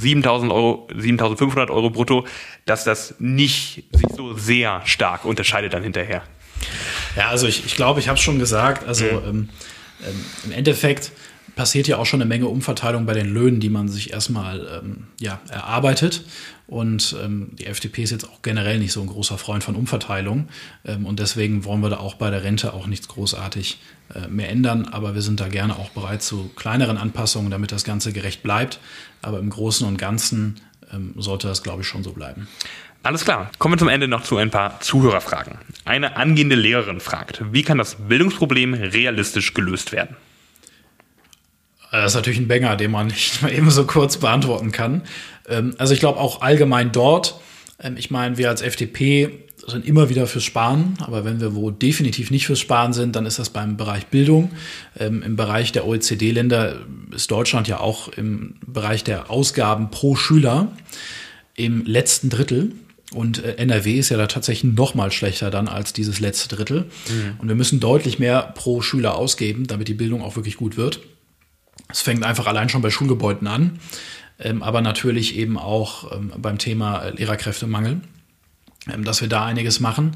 7.500 Euro brutto, dass das nicht sich so sehr stark unterscheidet dann hinterher. Ja, also ich glaube, ich habe es schon gesagt, also im Endeffekt passiert ja auch schon eine Menge Umverteilung bei den Löhnen, die man sich erstmal erarbeitet. Und die FDP ist jetzt auch generell nicht so ein großer Freund von Umverteilung. Und deswegen wollen wir da auch bei der Rente auch nichts großartig mehr ändern. Aber wir sind da gerne auch bereit zu kleineren Anpassungen, damit das Ganze gerecht bleibt. Aber im Großen und Ganzen sollte das, glaube ich, schon so bleiben. Alles klar. Kommen wir zum Ende noch zu ein paar Zuhörerfragen. Eine angehende Lehrerin fragt, wie kann das Bildungsproblem realistisch gelöst werden? Das ist natürlich ein Banger, den man nicht mal eben so kurz beantworten kann. Also ich glaube auch allgemein dort, ich meine, wir als FDP sind immer wieder fürs Sparen, aber wenn wir wo definitiv nicht fürs Sparen sind, dann ist das beim Bereich Bildung. Im Bereich der OECD-Länder ist Deutschland ja auch im Bereich der Ausgaben pro Schüler im letzten Drittel. Und NRW ist ja da tatsächlich noch mal schlechter dann als dieses letzte Drittel. Und wir müssen deutlich mehr pro Schüler ausgeben, damit die Bildung auch wirklich gut wird. Es fängt einfach allein schon bei Schulgebäuden an, aber natürlich eben auch beim Thema Lehrerkräftemangel, dass wir da einiges machen.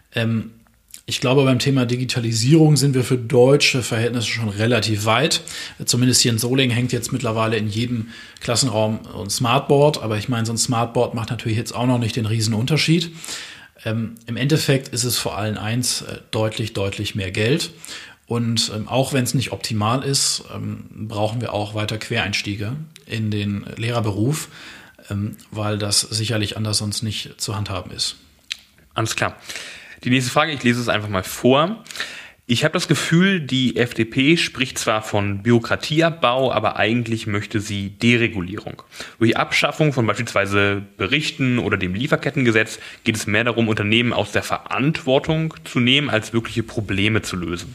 Ich glaube, beim Thema Digitalisierung sind wir für deutsche Verhältnisse schon relativ weit. Zumindest hier in Solingen hängt jetzt mittlerweile in jedem Klassenraum ein Smartboard, aber ich meine, so ein Smartboard macht natürlich jetzt auch noch nicht den riesen Unterschied. Im Endeffekt ist es vor allem eins, deutlich mehr Geld. Und auch wenn es nicht optimal ist, brauchen wir auch weiter Quereinstiege in den Lehrerberuf, weil das sicherlich anders sonst nicht zu handhaben ist. Alles klar. Die nächste Frage, ich lese es einfach mal vor. Ich habe das Gefühl, die FDP spricht zwar von Bürokratieabbau, aber eigentlich möchte sie Deregulierung. Durch Abschaffung von beispielsweise Berichten oder dem Lieferkettengesetz geht es mehr darum, Unternehmen aus der Verantwortung zu nehmen, als wirkliche Probleme zu lösen.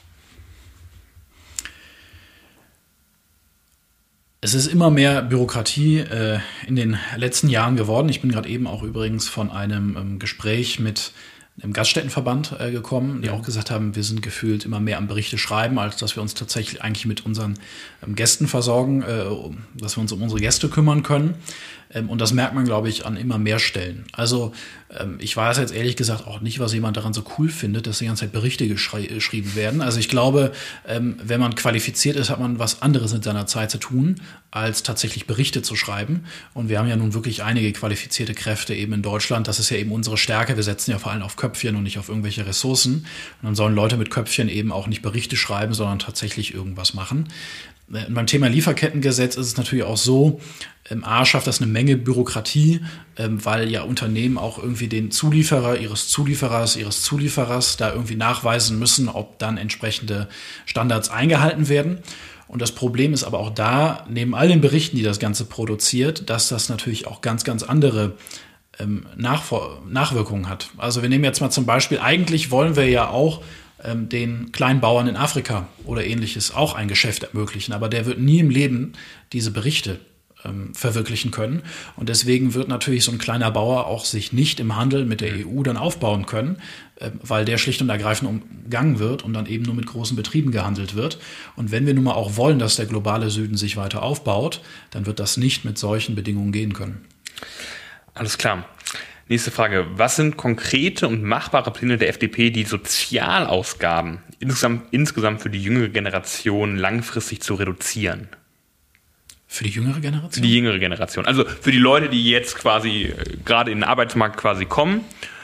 Es ist immer mehr Bürokratie in den letzten Jahren geworden. Ich bin gerade eben auch übrigens von einem Gespräch mit im Gaststättenverband gekommen, die auch gesagt haben, wir sind gefühlt immer mehr am Berichte schreiben, als dass wir uns tatsächlich eigentlich mit unseren Gästen versorgen, dass wir uns um unsere Gäste kümmern können. Und das merkt man, glaube ich, an immer mehr Stellen. Also ich weiß jetzt ehrlich gesagt auch nicht, was jemand daran so cool findet, dass die ganze Zeit Berichte geschrieben werden. Also ich glaube, wenn man qualifiziert ist, hat man was anderes mit seiner Zeit zu tun, als tatsächlich Berichte zu schreiben. Und wir haben ja nun wirklich einige qualifizierte Kräfte eben in Deutschland. Das ist ja eben unsere Stärke. Wir setzen ja vor allem auf Köpfchen und nicht auf irgendwelche Ressourcen. Und dann sollen Leute mit Köpfchen eben auch nicht Berichte schreiben, sondern tatsächlich irgendwas machen. Beim Thema Lieferkettengesetz ist es natürlich auch so, schafft das eine Menge Bürokratie, weil ja Unternehmen auch irgendwie den Zulieferer ihres Zulieferers da irgendwie nachweisen müssen, ob dann entsprechende Standards eingehalten werden. Und das Problem ist aber auch da, neben all den Berichten, die das Ganze produziert, dass das natürlich auch ganz, ganz andere Nachwirkungen hat. Also wir nehmen jetzt mal zum Beispiel, eigentlich wollen wir ja auch den kleinen Bauern in Afrika oder ähnliches auch ein Geschäft ermöglichen, aber der wird nie im Leben diese Berichte verwirklichen können. Und deswegen wird natürlich so ein kleiner Bauer auch sich nicht im Handel mit der EU dann aufbauen können, weil der schlicht und ergreifend umgangen wird und dann eben nur mit großen Betrieben gehandelt wird. Und wenn wir nun mal auch wollen, dass der globale Süden sich weiter aufbaut, dann wird das nicht mit solchen Bedingungen gehen können. Alles klar. Nächste Frage. Was sind konkrete und machbare Pläne der FDP, die Sozialausgaben insgesamt für die jüngere Generation langfristig zu reduzieren? Für die jüngere Generation? Für die jüngere Generation. Also für die Leute, die jetzt quasi gerade in den Arbeitsmarkt quasi kommen,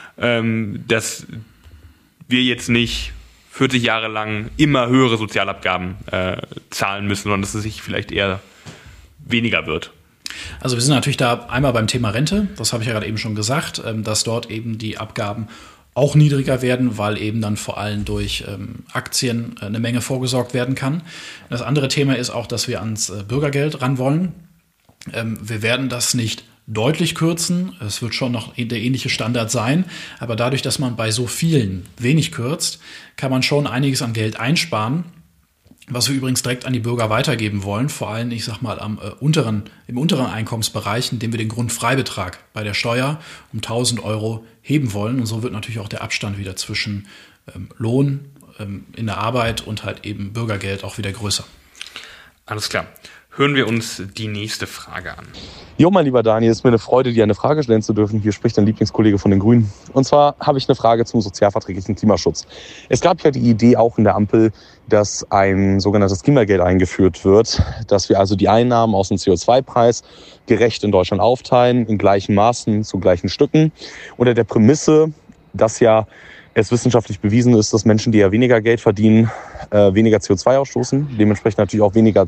dass wir jetzt nicht 40 Jahre lang immer höhere Sozialabgaben zahlen müssen, sondern dass es sich vielleicht eher weniger wird. Also wir sind natürlich da einmal beim Thema Rente, das habe ich ja gerade eben schon gesagt, dass dort eben die Abgaben auch niedriger werden, weil eben dann vor allem durch Aktien eine Menge vorgesorgt werden kann. Das andere Thema ist auch, dass wir ans Bürgergeld ran wollen. Wir werden das nicht deutlich kürzen, es wird schon noch der ähnliche Standard sein, aber dadurch, dass man bei so vielen wenig kürzt, kann man schon einiges an Geld einsparen. Was wir übrigens direkt an die Bürger weitergeben wollen, vor allem, ich sag mal, im unteren Einkommensbereich, indem wir den Grundfreibetrag bei der Steuer um 1.000 Euro heben wollen. Und so wird natürlich auch der Abstand wieder zwischen Lohn in der Arbeit und halt eben Bürgergeld auch wieder größer. Alles klar. Hören wir uns die nächste Frage an. Jo, mein lieber Daniel, es ist mir eine Freude, dir eine Frage stellen zu dürfen. Hier spricht dein Lieblingskollege von den Grünen. Und zwar habe ich eine Frage zum sozialverträglichen Klimaschutz. Es gab ja die Idee auch in der Ampel, dass ein sogenanntes Klimageld eingeführt wird, dass wir also die Einnahmen aus dem CO2-Preis gerecht in Deutschland aufteilen, in gleichen Maßen, zu gleichen Stücken, unter der Prämisse, dass ja es wissenschaftlich bewiesen ist, dass Menschen, die ja weniger Geld verdienen, weniger CO2 ausstoßen, dementsprechend natürlich auch weniger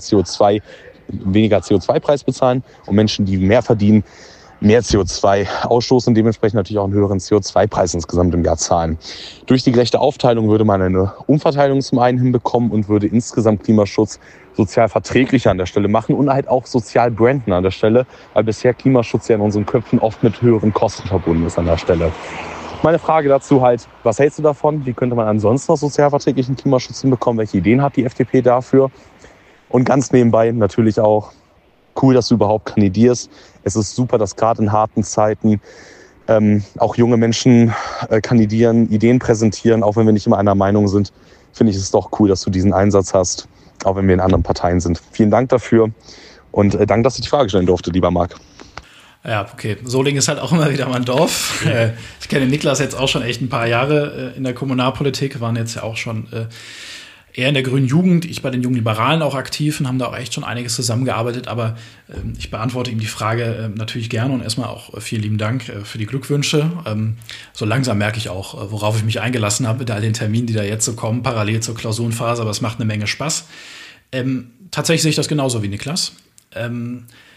CO2-Preis bezahlen und Menschen, die mehr verdienen, mehr CO2 ausstoßen und dementsprechend natürlich auch einen höheren CO2-Preis insgesamt im Jahr zahlen. Durch die gerechte Aufteilung würde man eine Umverteilung zum einen hinbekommen und würde insgesamt Klimaschutz sozial verträglicher an der Stelle machen und halt auch sozial branden an der Stelle, weil bisher Klimaschutz ja in unseren Köpfen oft mit höheren Kosten verbunden ist an der Stelle. Meine Frage dazu halt, was hältst du davon? Wie könnte man ansonsten noch sozialverträglichen Klimaschutz hinbekommen? Welche Ideen hat die FDP dafür? Und ganz nebenbei natürlich auch cool, dass du überhaupt kandidierst. Es ist super, dass gerade in harten Zeiten auch junge Menschen kandidieren, Ideen präsentieren, auch wenn wir nicht immer einer Meinung sind. Finde ich es doch cool, dass du diesen Einsatz hast, auch wenn wir in anderen Parteien sind. Vielen Dank dafür und danke, dass ich die Frage stellen durfte, lieber Marc. Ja, okay. Solingen ist halt auch immer wieder mein Dorf. Ich kenne Niklas jetzt auch schon echt ein paar Jahre in der Kommunalpolitik, waren jetzt ja auch schon eher in der grünen Jugend, ich bei den jungen Liberalen auch aktiv und haben da auch echt schon einiges zusammengearbeitet, aber ich beantworte ihm die Frage natürlich gerne und erstmal auch vielen lieben Dank für die Glückwünsche. So langsam merke ich auch, worauf ich mich eingelassen habe mit all den Terminen, die da jetzt so kommen, parallel zur Klausurenphase, aber es macht eine Menge Spaß. Tatsächlich sehe ich das genauso wie Niklas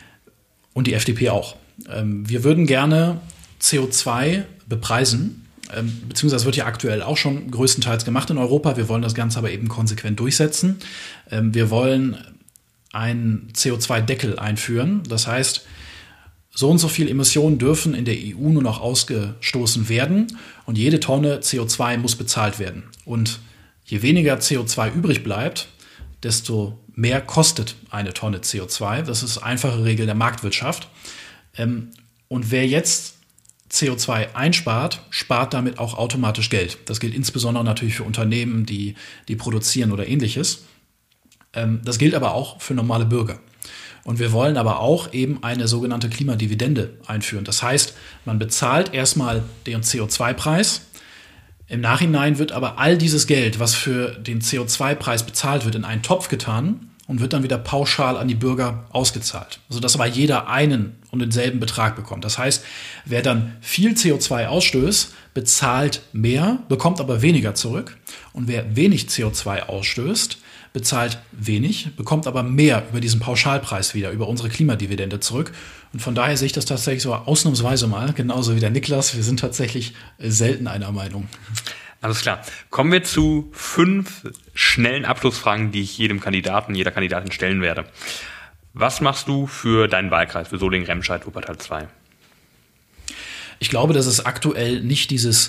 und die FDP auch. Wir würden gerne CO2 bepreisen. beziehungsweise wird ja aktuell auch schon größtenteils gemacht in Europa. Wir wollen das Ganze aber eben konsequent durchsetzen. Wir wollen einen CO2-Deckel einführen. Das heißt, so und so viel Emissionen dürfen in der EU nur noch ausgestoßen werden und jede Tonne CO2 muss bezahlt werden. Und je weniger CO2 übrig bleibt, desto mehr kostet eine Tonne CO2. Das ist einfache Regel der Marktwirtschaft. Und wer jetzt CO2 einspart, spart damit auch automatisch Geld. Das gilt insbesondere natürlich für Unternehmen, die produzieren oder Ähnliches. Das gilt aber auch für normale Bürger. Und wir wollen aber auch eben eine sogenannte Klimadividende einführen. Das heißt, man bezahlt erstmal den CO2-Preis. Im Nachhinein wird aber all dieses Geld, was für den CO2-Preis bezahlt wird, in einen Topf getan und wird dann wieder pauschal an die Bürger ausgezahlt. Sodass aber jeder einen und denselben Betrag bekommt. Das heißt, wer dann viel CO2 ausstößt, bezahlt mehr, bekommt aber weniger zurück. Und wer wenig CO2 ausstößt, bezahlt wenig, bekommt aber mehr über diesen Pauschalpreis wieder, über unsere Klimadividende zurück. Und von daher sehe ich das tatsächlich so ausnahmsweise mal, genauso wie der Niklas. Wir sind tatsächlich selten einer Meinung. Alles klar. Kommen wir zu 5 schnellen Abschlussfragen, die ich jedem Kandidaten, jeder Kandidatin stellen werde. Was machst du für deinen Wahlkreis, für Solingen-Remscheid, Wuppertal 2? Ich glaube, dass es aktuell nicht dieses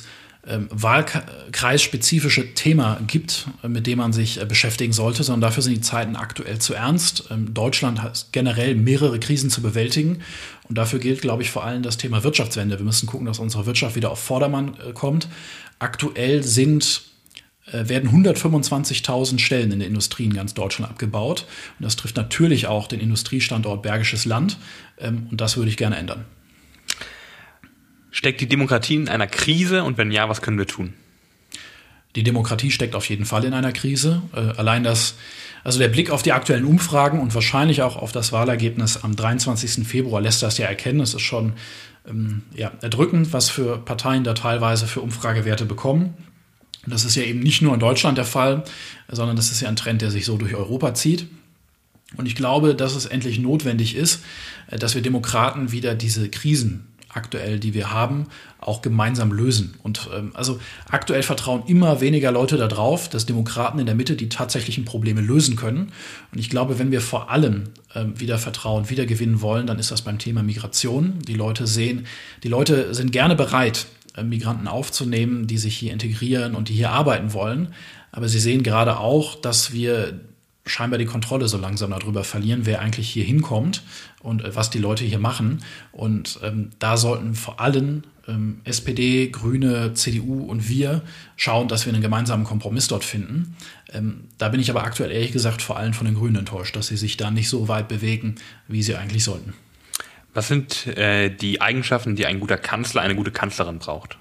wahlkreisspezifische Thema gibt, mit dem man sich beschäftigen sollte, sondern dafür sind die Zeiten aktuell zu ernst. Deutschland hat generell mehrere Krisen zu bewältigen und dafür gilt, glaube ich, vor allem das Thema Wirtschaftswende. Wir müssen gucken, dass unsere Wirtschaft wieder auf Vordermann kommt. Aktuell werden 125.000 Stellen in der Industrie in ganz Deutschland abgebaut und das trifft natürlich auch den Industriestandort Bergisches Land und das würde ich gerne ändern. Steckt die Demokratie in einer Krise und wenn ja, was können wir tun? Die Demokratie steckt auf jeden Fall in einer Krise. Also der Blick auf die aktuellen Umfragen und wahrscheinlich auch auf das Wahlergebnis am 23. Februar lässt das ja erkennen. Es ist schon erdrückend, was für Parteien da teilweise für Umfragewerte bekommen. Und das ist ja eben nicht nur in Deutschland der Fall, sondern das ist ja ein Trend, der sich so durch Europa zieht. Und ich glaube, dass es endlich notwendig ist, dass wir Demokraten wieder diese Krisen aktuell, die wir haben, auch gemeinsam lösen. Und also aktuell vertrauen immer weniger Leute darauf, dass Demokraten in der Mitte die tatsächlichen Probleme lösen können. Und ich glaube, wenn wir vor allem wieder Vertrauen wiedergewinnen wollen, dann ist das beim Thema Migration. Die Leute sind gerne bereit, Migranten aufzunehmen, die sich hier integrieren und die hier arbeiten wollen. Aber sie sehen gerade auch, dass wir scheinbar die Kontrolle so langsam darüber verlieren, wer eigentlich hier hinkommt und was die Leute hier machen. Und da sollten vor allem SPD, Grüne, CDU und wir schauen, dass wir einen gemeinsamen Kompromiss dort finden. Da bin ich aber aktuell ehrlich gesagt vor allem von den Grünen enttäuscht, dass sie sich da nicht so weit bewegen, wie sie eigentlich sollten. Was sind die Eigenschaften, die ein guter Kanzler, eine gute Kanzlerin braucht?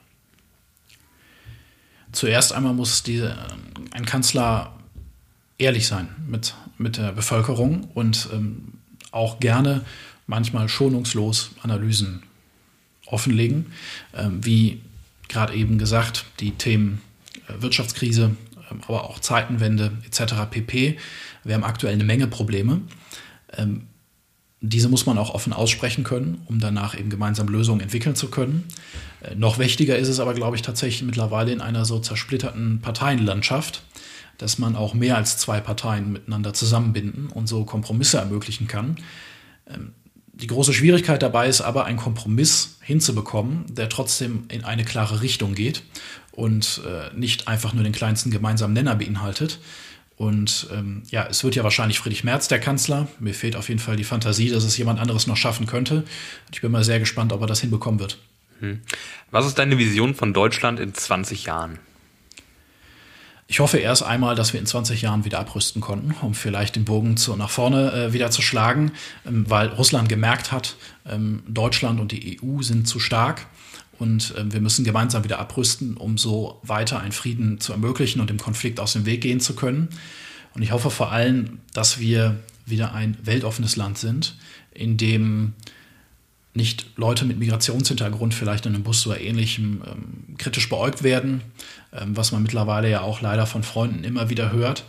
Zuerst einmal muss ein Kanzler ehrlich sein mit der Bevölkerung und auch gerne manchmal schonungslos Analysen offenlegen. Wie gerade eben gesagt, die Themen Wirtschaftskrise, aber auch Zeitenwende etc. pp. Wir haben aktuell eine Menge Probleme. Diese muss man auch offen aussprechen können, um danach eben gemeinsam Lösungen entwickeln zu können. Noch wichtiger ist es aber, glaube ich, tatsächlich mittlerweile in einer so zersplitterten Parteienlandschaft, dass man auch mehr als 2 Parteien miteinander zusammenbinden und so Kompromisse ermöglichen kann. Die große Schwierigkeit dabei ist aber, einen Kompromiss hinzubekommen, der trotzdem in eine klare Richtung geht und nicht einfach nur den kleinsten gemeinsamen Nenner beinhaltet. Und es wird ja wahrscheinlich Friedrich Merz der Kanzler. Mir fehlt auf jeden Fall die Fantasie, dass es jemand anderes noch schaffen könnte. Ich bin mal sehr gespannt, ob er das hinbekommen wird. Was ist deine Vision von Deutschland in 20 Jahren? Ich hoffe erst einmal, dass wir in 20 Jahren wieder abrüsten konnten, um vielleicht den Bogen nach vorne wieder zu schlagen, weil Russland gemerkt hat, Deutschland und die EU sind zu stark und wir müssen gemeinsam wieder abrüsten, um so weiter einen Frieden zu ermöglichen und dem Konflikt aus dem Weg gehen zu können. Und ich hoffe vor allem, dass wir wieder ein weltoffenes Land sind, in dem nicht Leute mit Migrationshintergrund vielleicht in einem Bus oder Ähnlichem kritisch beäugt werden, was man mittlerweile ja auch leider von Freunden immer wieder hört,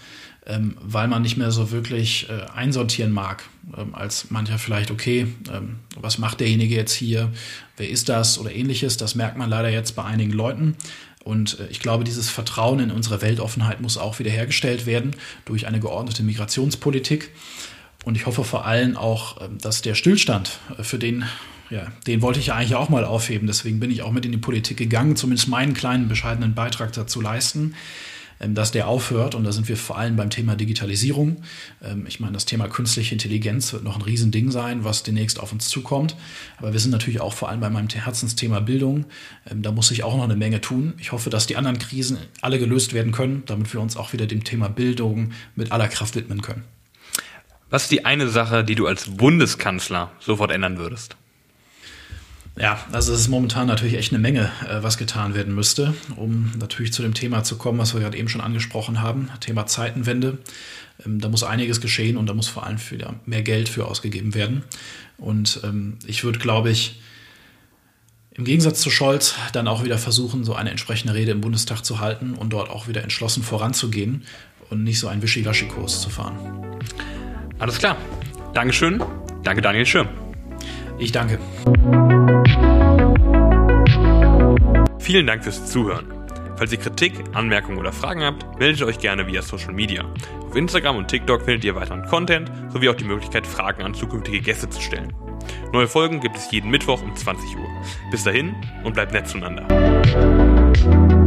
weil man nicht mehr so wirklich einsortieren mag, als mancher vielleicht, okay, was macht derjenige jetzt hier, wer ist das oder ähnliches, das merkt man leider jetzt bei einigen Leuten. Und ich glaube, dieses Vertrauen in unsere Weltoffenheit muss auch wiederhergestellt werden durch eine geordnete Migrationspolitik. Und ich hoffe vor allem auch, dass der Stillstand, für den wollte ich ja eigentlich auch mal aufheben. Deswegen bin ich auch mit in die Politik gegangen, zumindest meinen kleinen, bescheidenen Beitrag dazu leisten, dass der aufhört. Und da sind wir vor allem beim Thema Digitalisierung. Ich meine, das Thema künstliche Intelligenz wird noch ein Riesending sein, was demnächst auf uns zukommt. Aber wir sind natürlich auch vor allem bei meinem Herzensthema Bildung. Da muss sich auch noch eine Menge tun. Ich hoffe, dass die anderen Krisen alle gelöst werden können, damit wir uns auch wieder dem Thema Bildung mit aller Kraft widmen können. Was ist die eine Sache, die du als Bundeskanzler sofort ändern würdest? Ja, also es ist momentan natürlich echt eine Menge, was getan werden müsste, um natürlich zu dem Thema zu kommen, was wir gerade eben schon angesprochen haben, Thema Zeitenwende. Da muss einiges geschehen und da muss vor allem wieder mehr Geld für ausgegeben werden. Und ich würde, glaube ich, im Gegensatz zu Scholz dann auch wieder versuchen, so eine entsprechende Rede im Bundestag zu halten und dort auch wieder entschlossen voranzugehen und nicht so einen Wischiwaschi-Kurs zu fahren. Alles klar. Dankeschön. Danke, Daniel Schirm. Ich danke. Vielen Dank fürs Zuhören. Falls ihr Kritik, Anmerkungen oder Fragen habt, meldet euch gerne via Social Media. Auf Instagram und TikTok findet ihr weiteren Content, sowie auch die Möglichkeit, Fragen an zukünftige Gäste zu stellen. Neue Folgen gibt es jeden Mittwoch um 20 Uhr. Bis dahin und bleibt nett zueinander.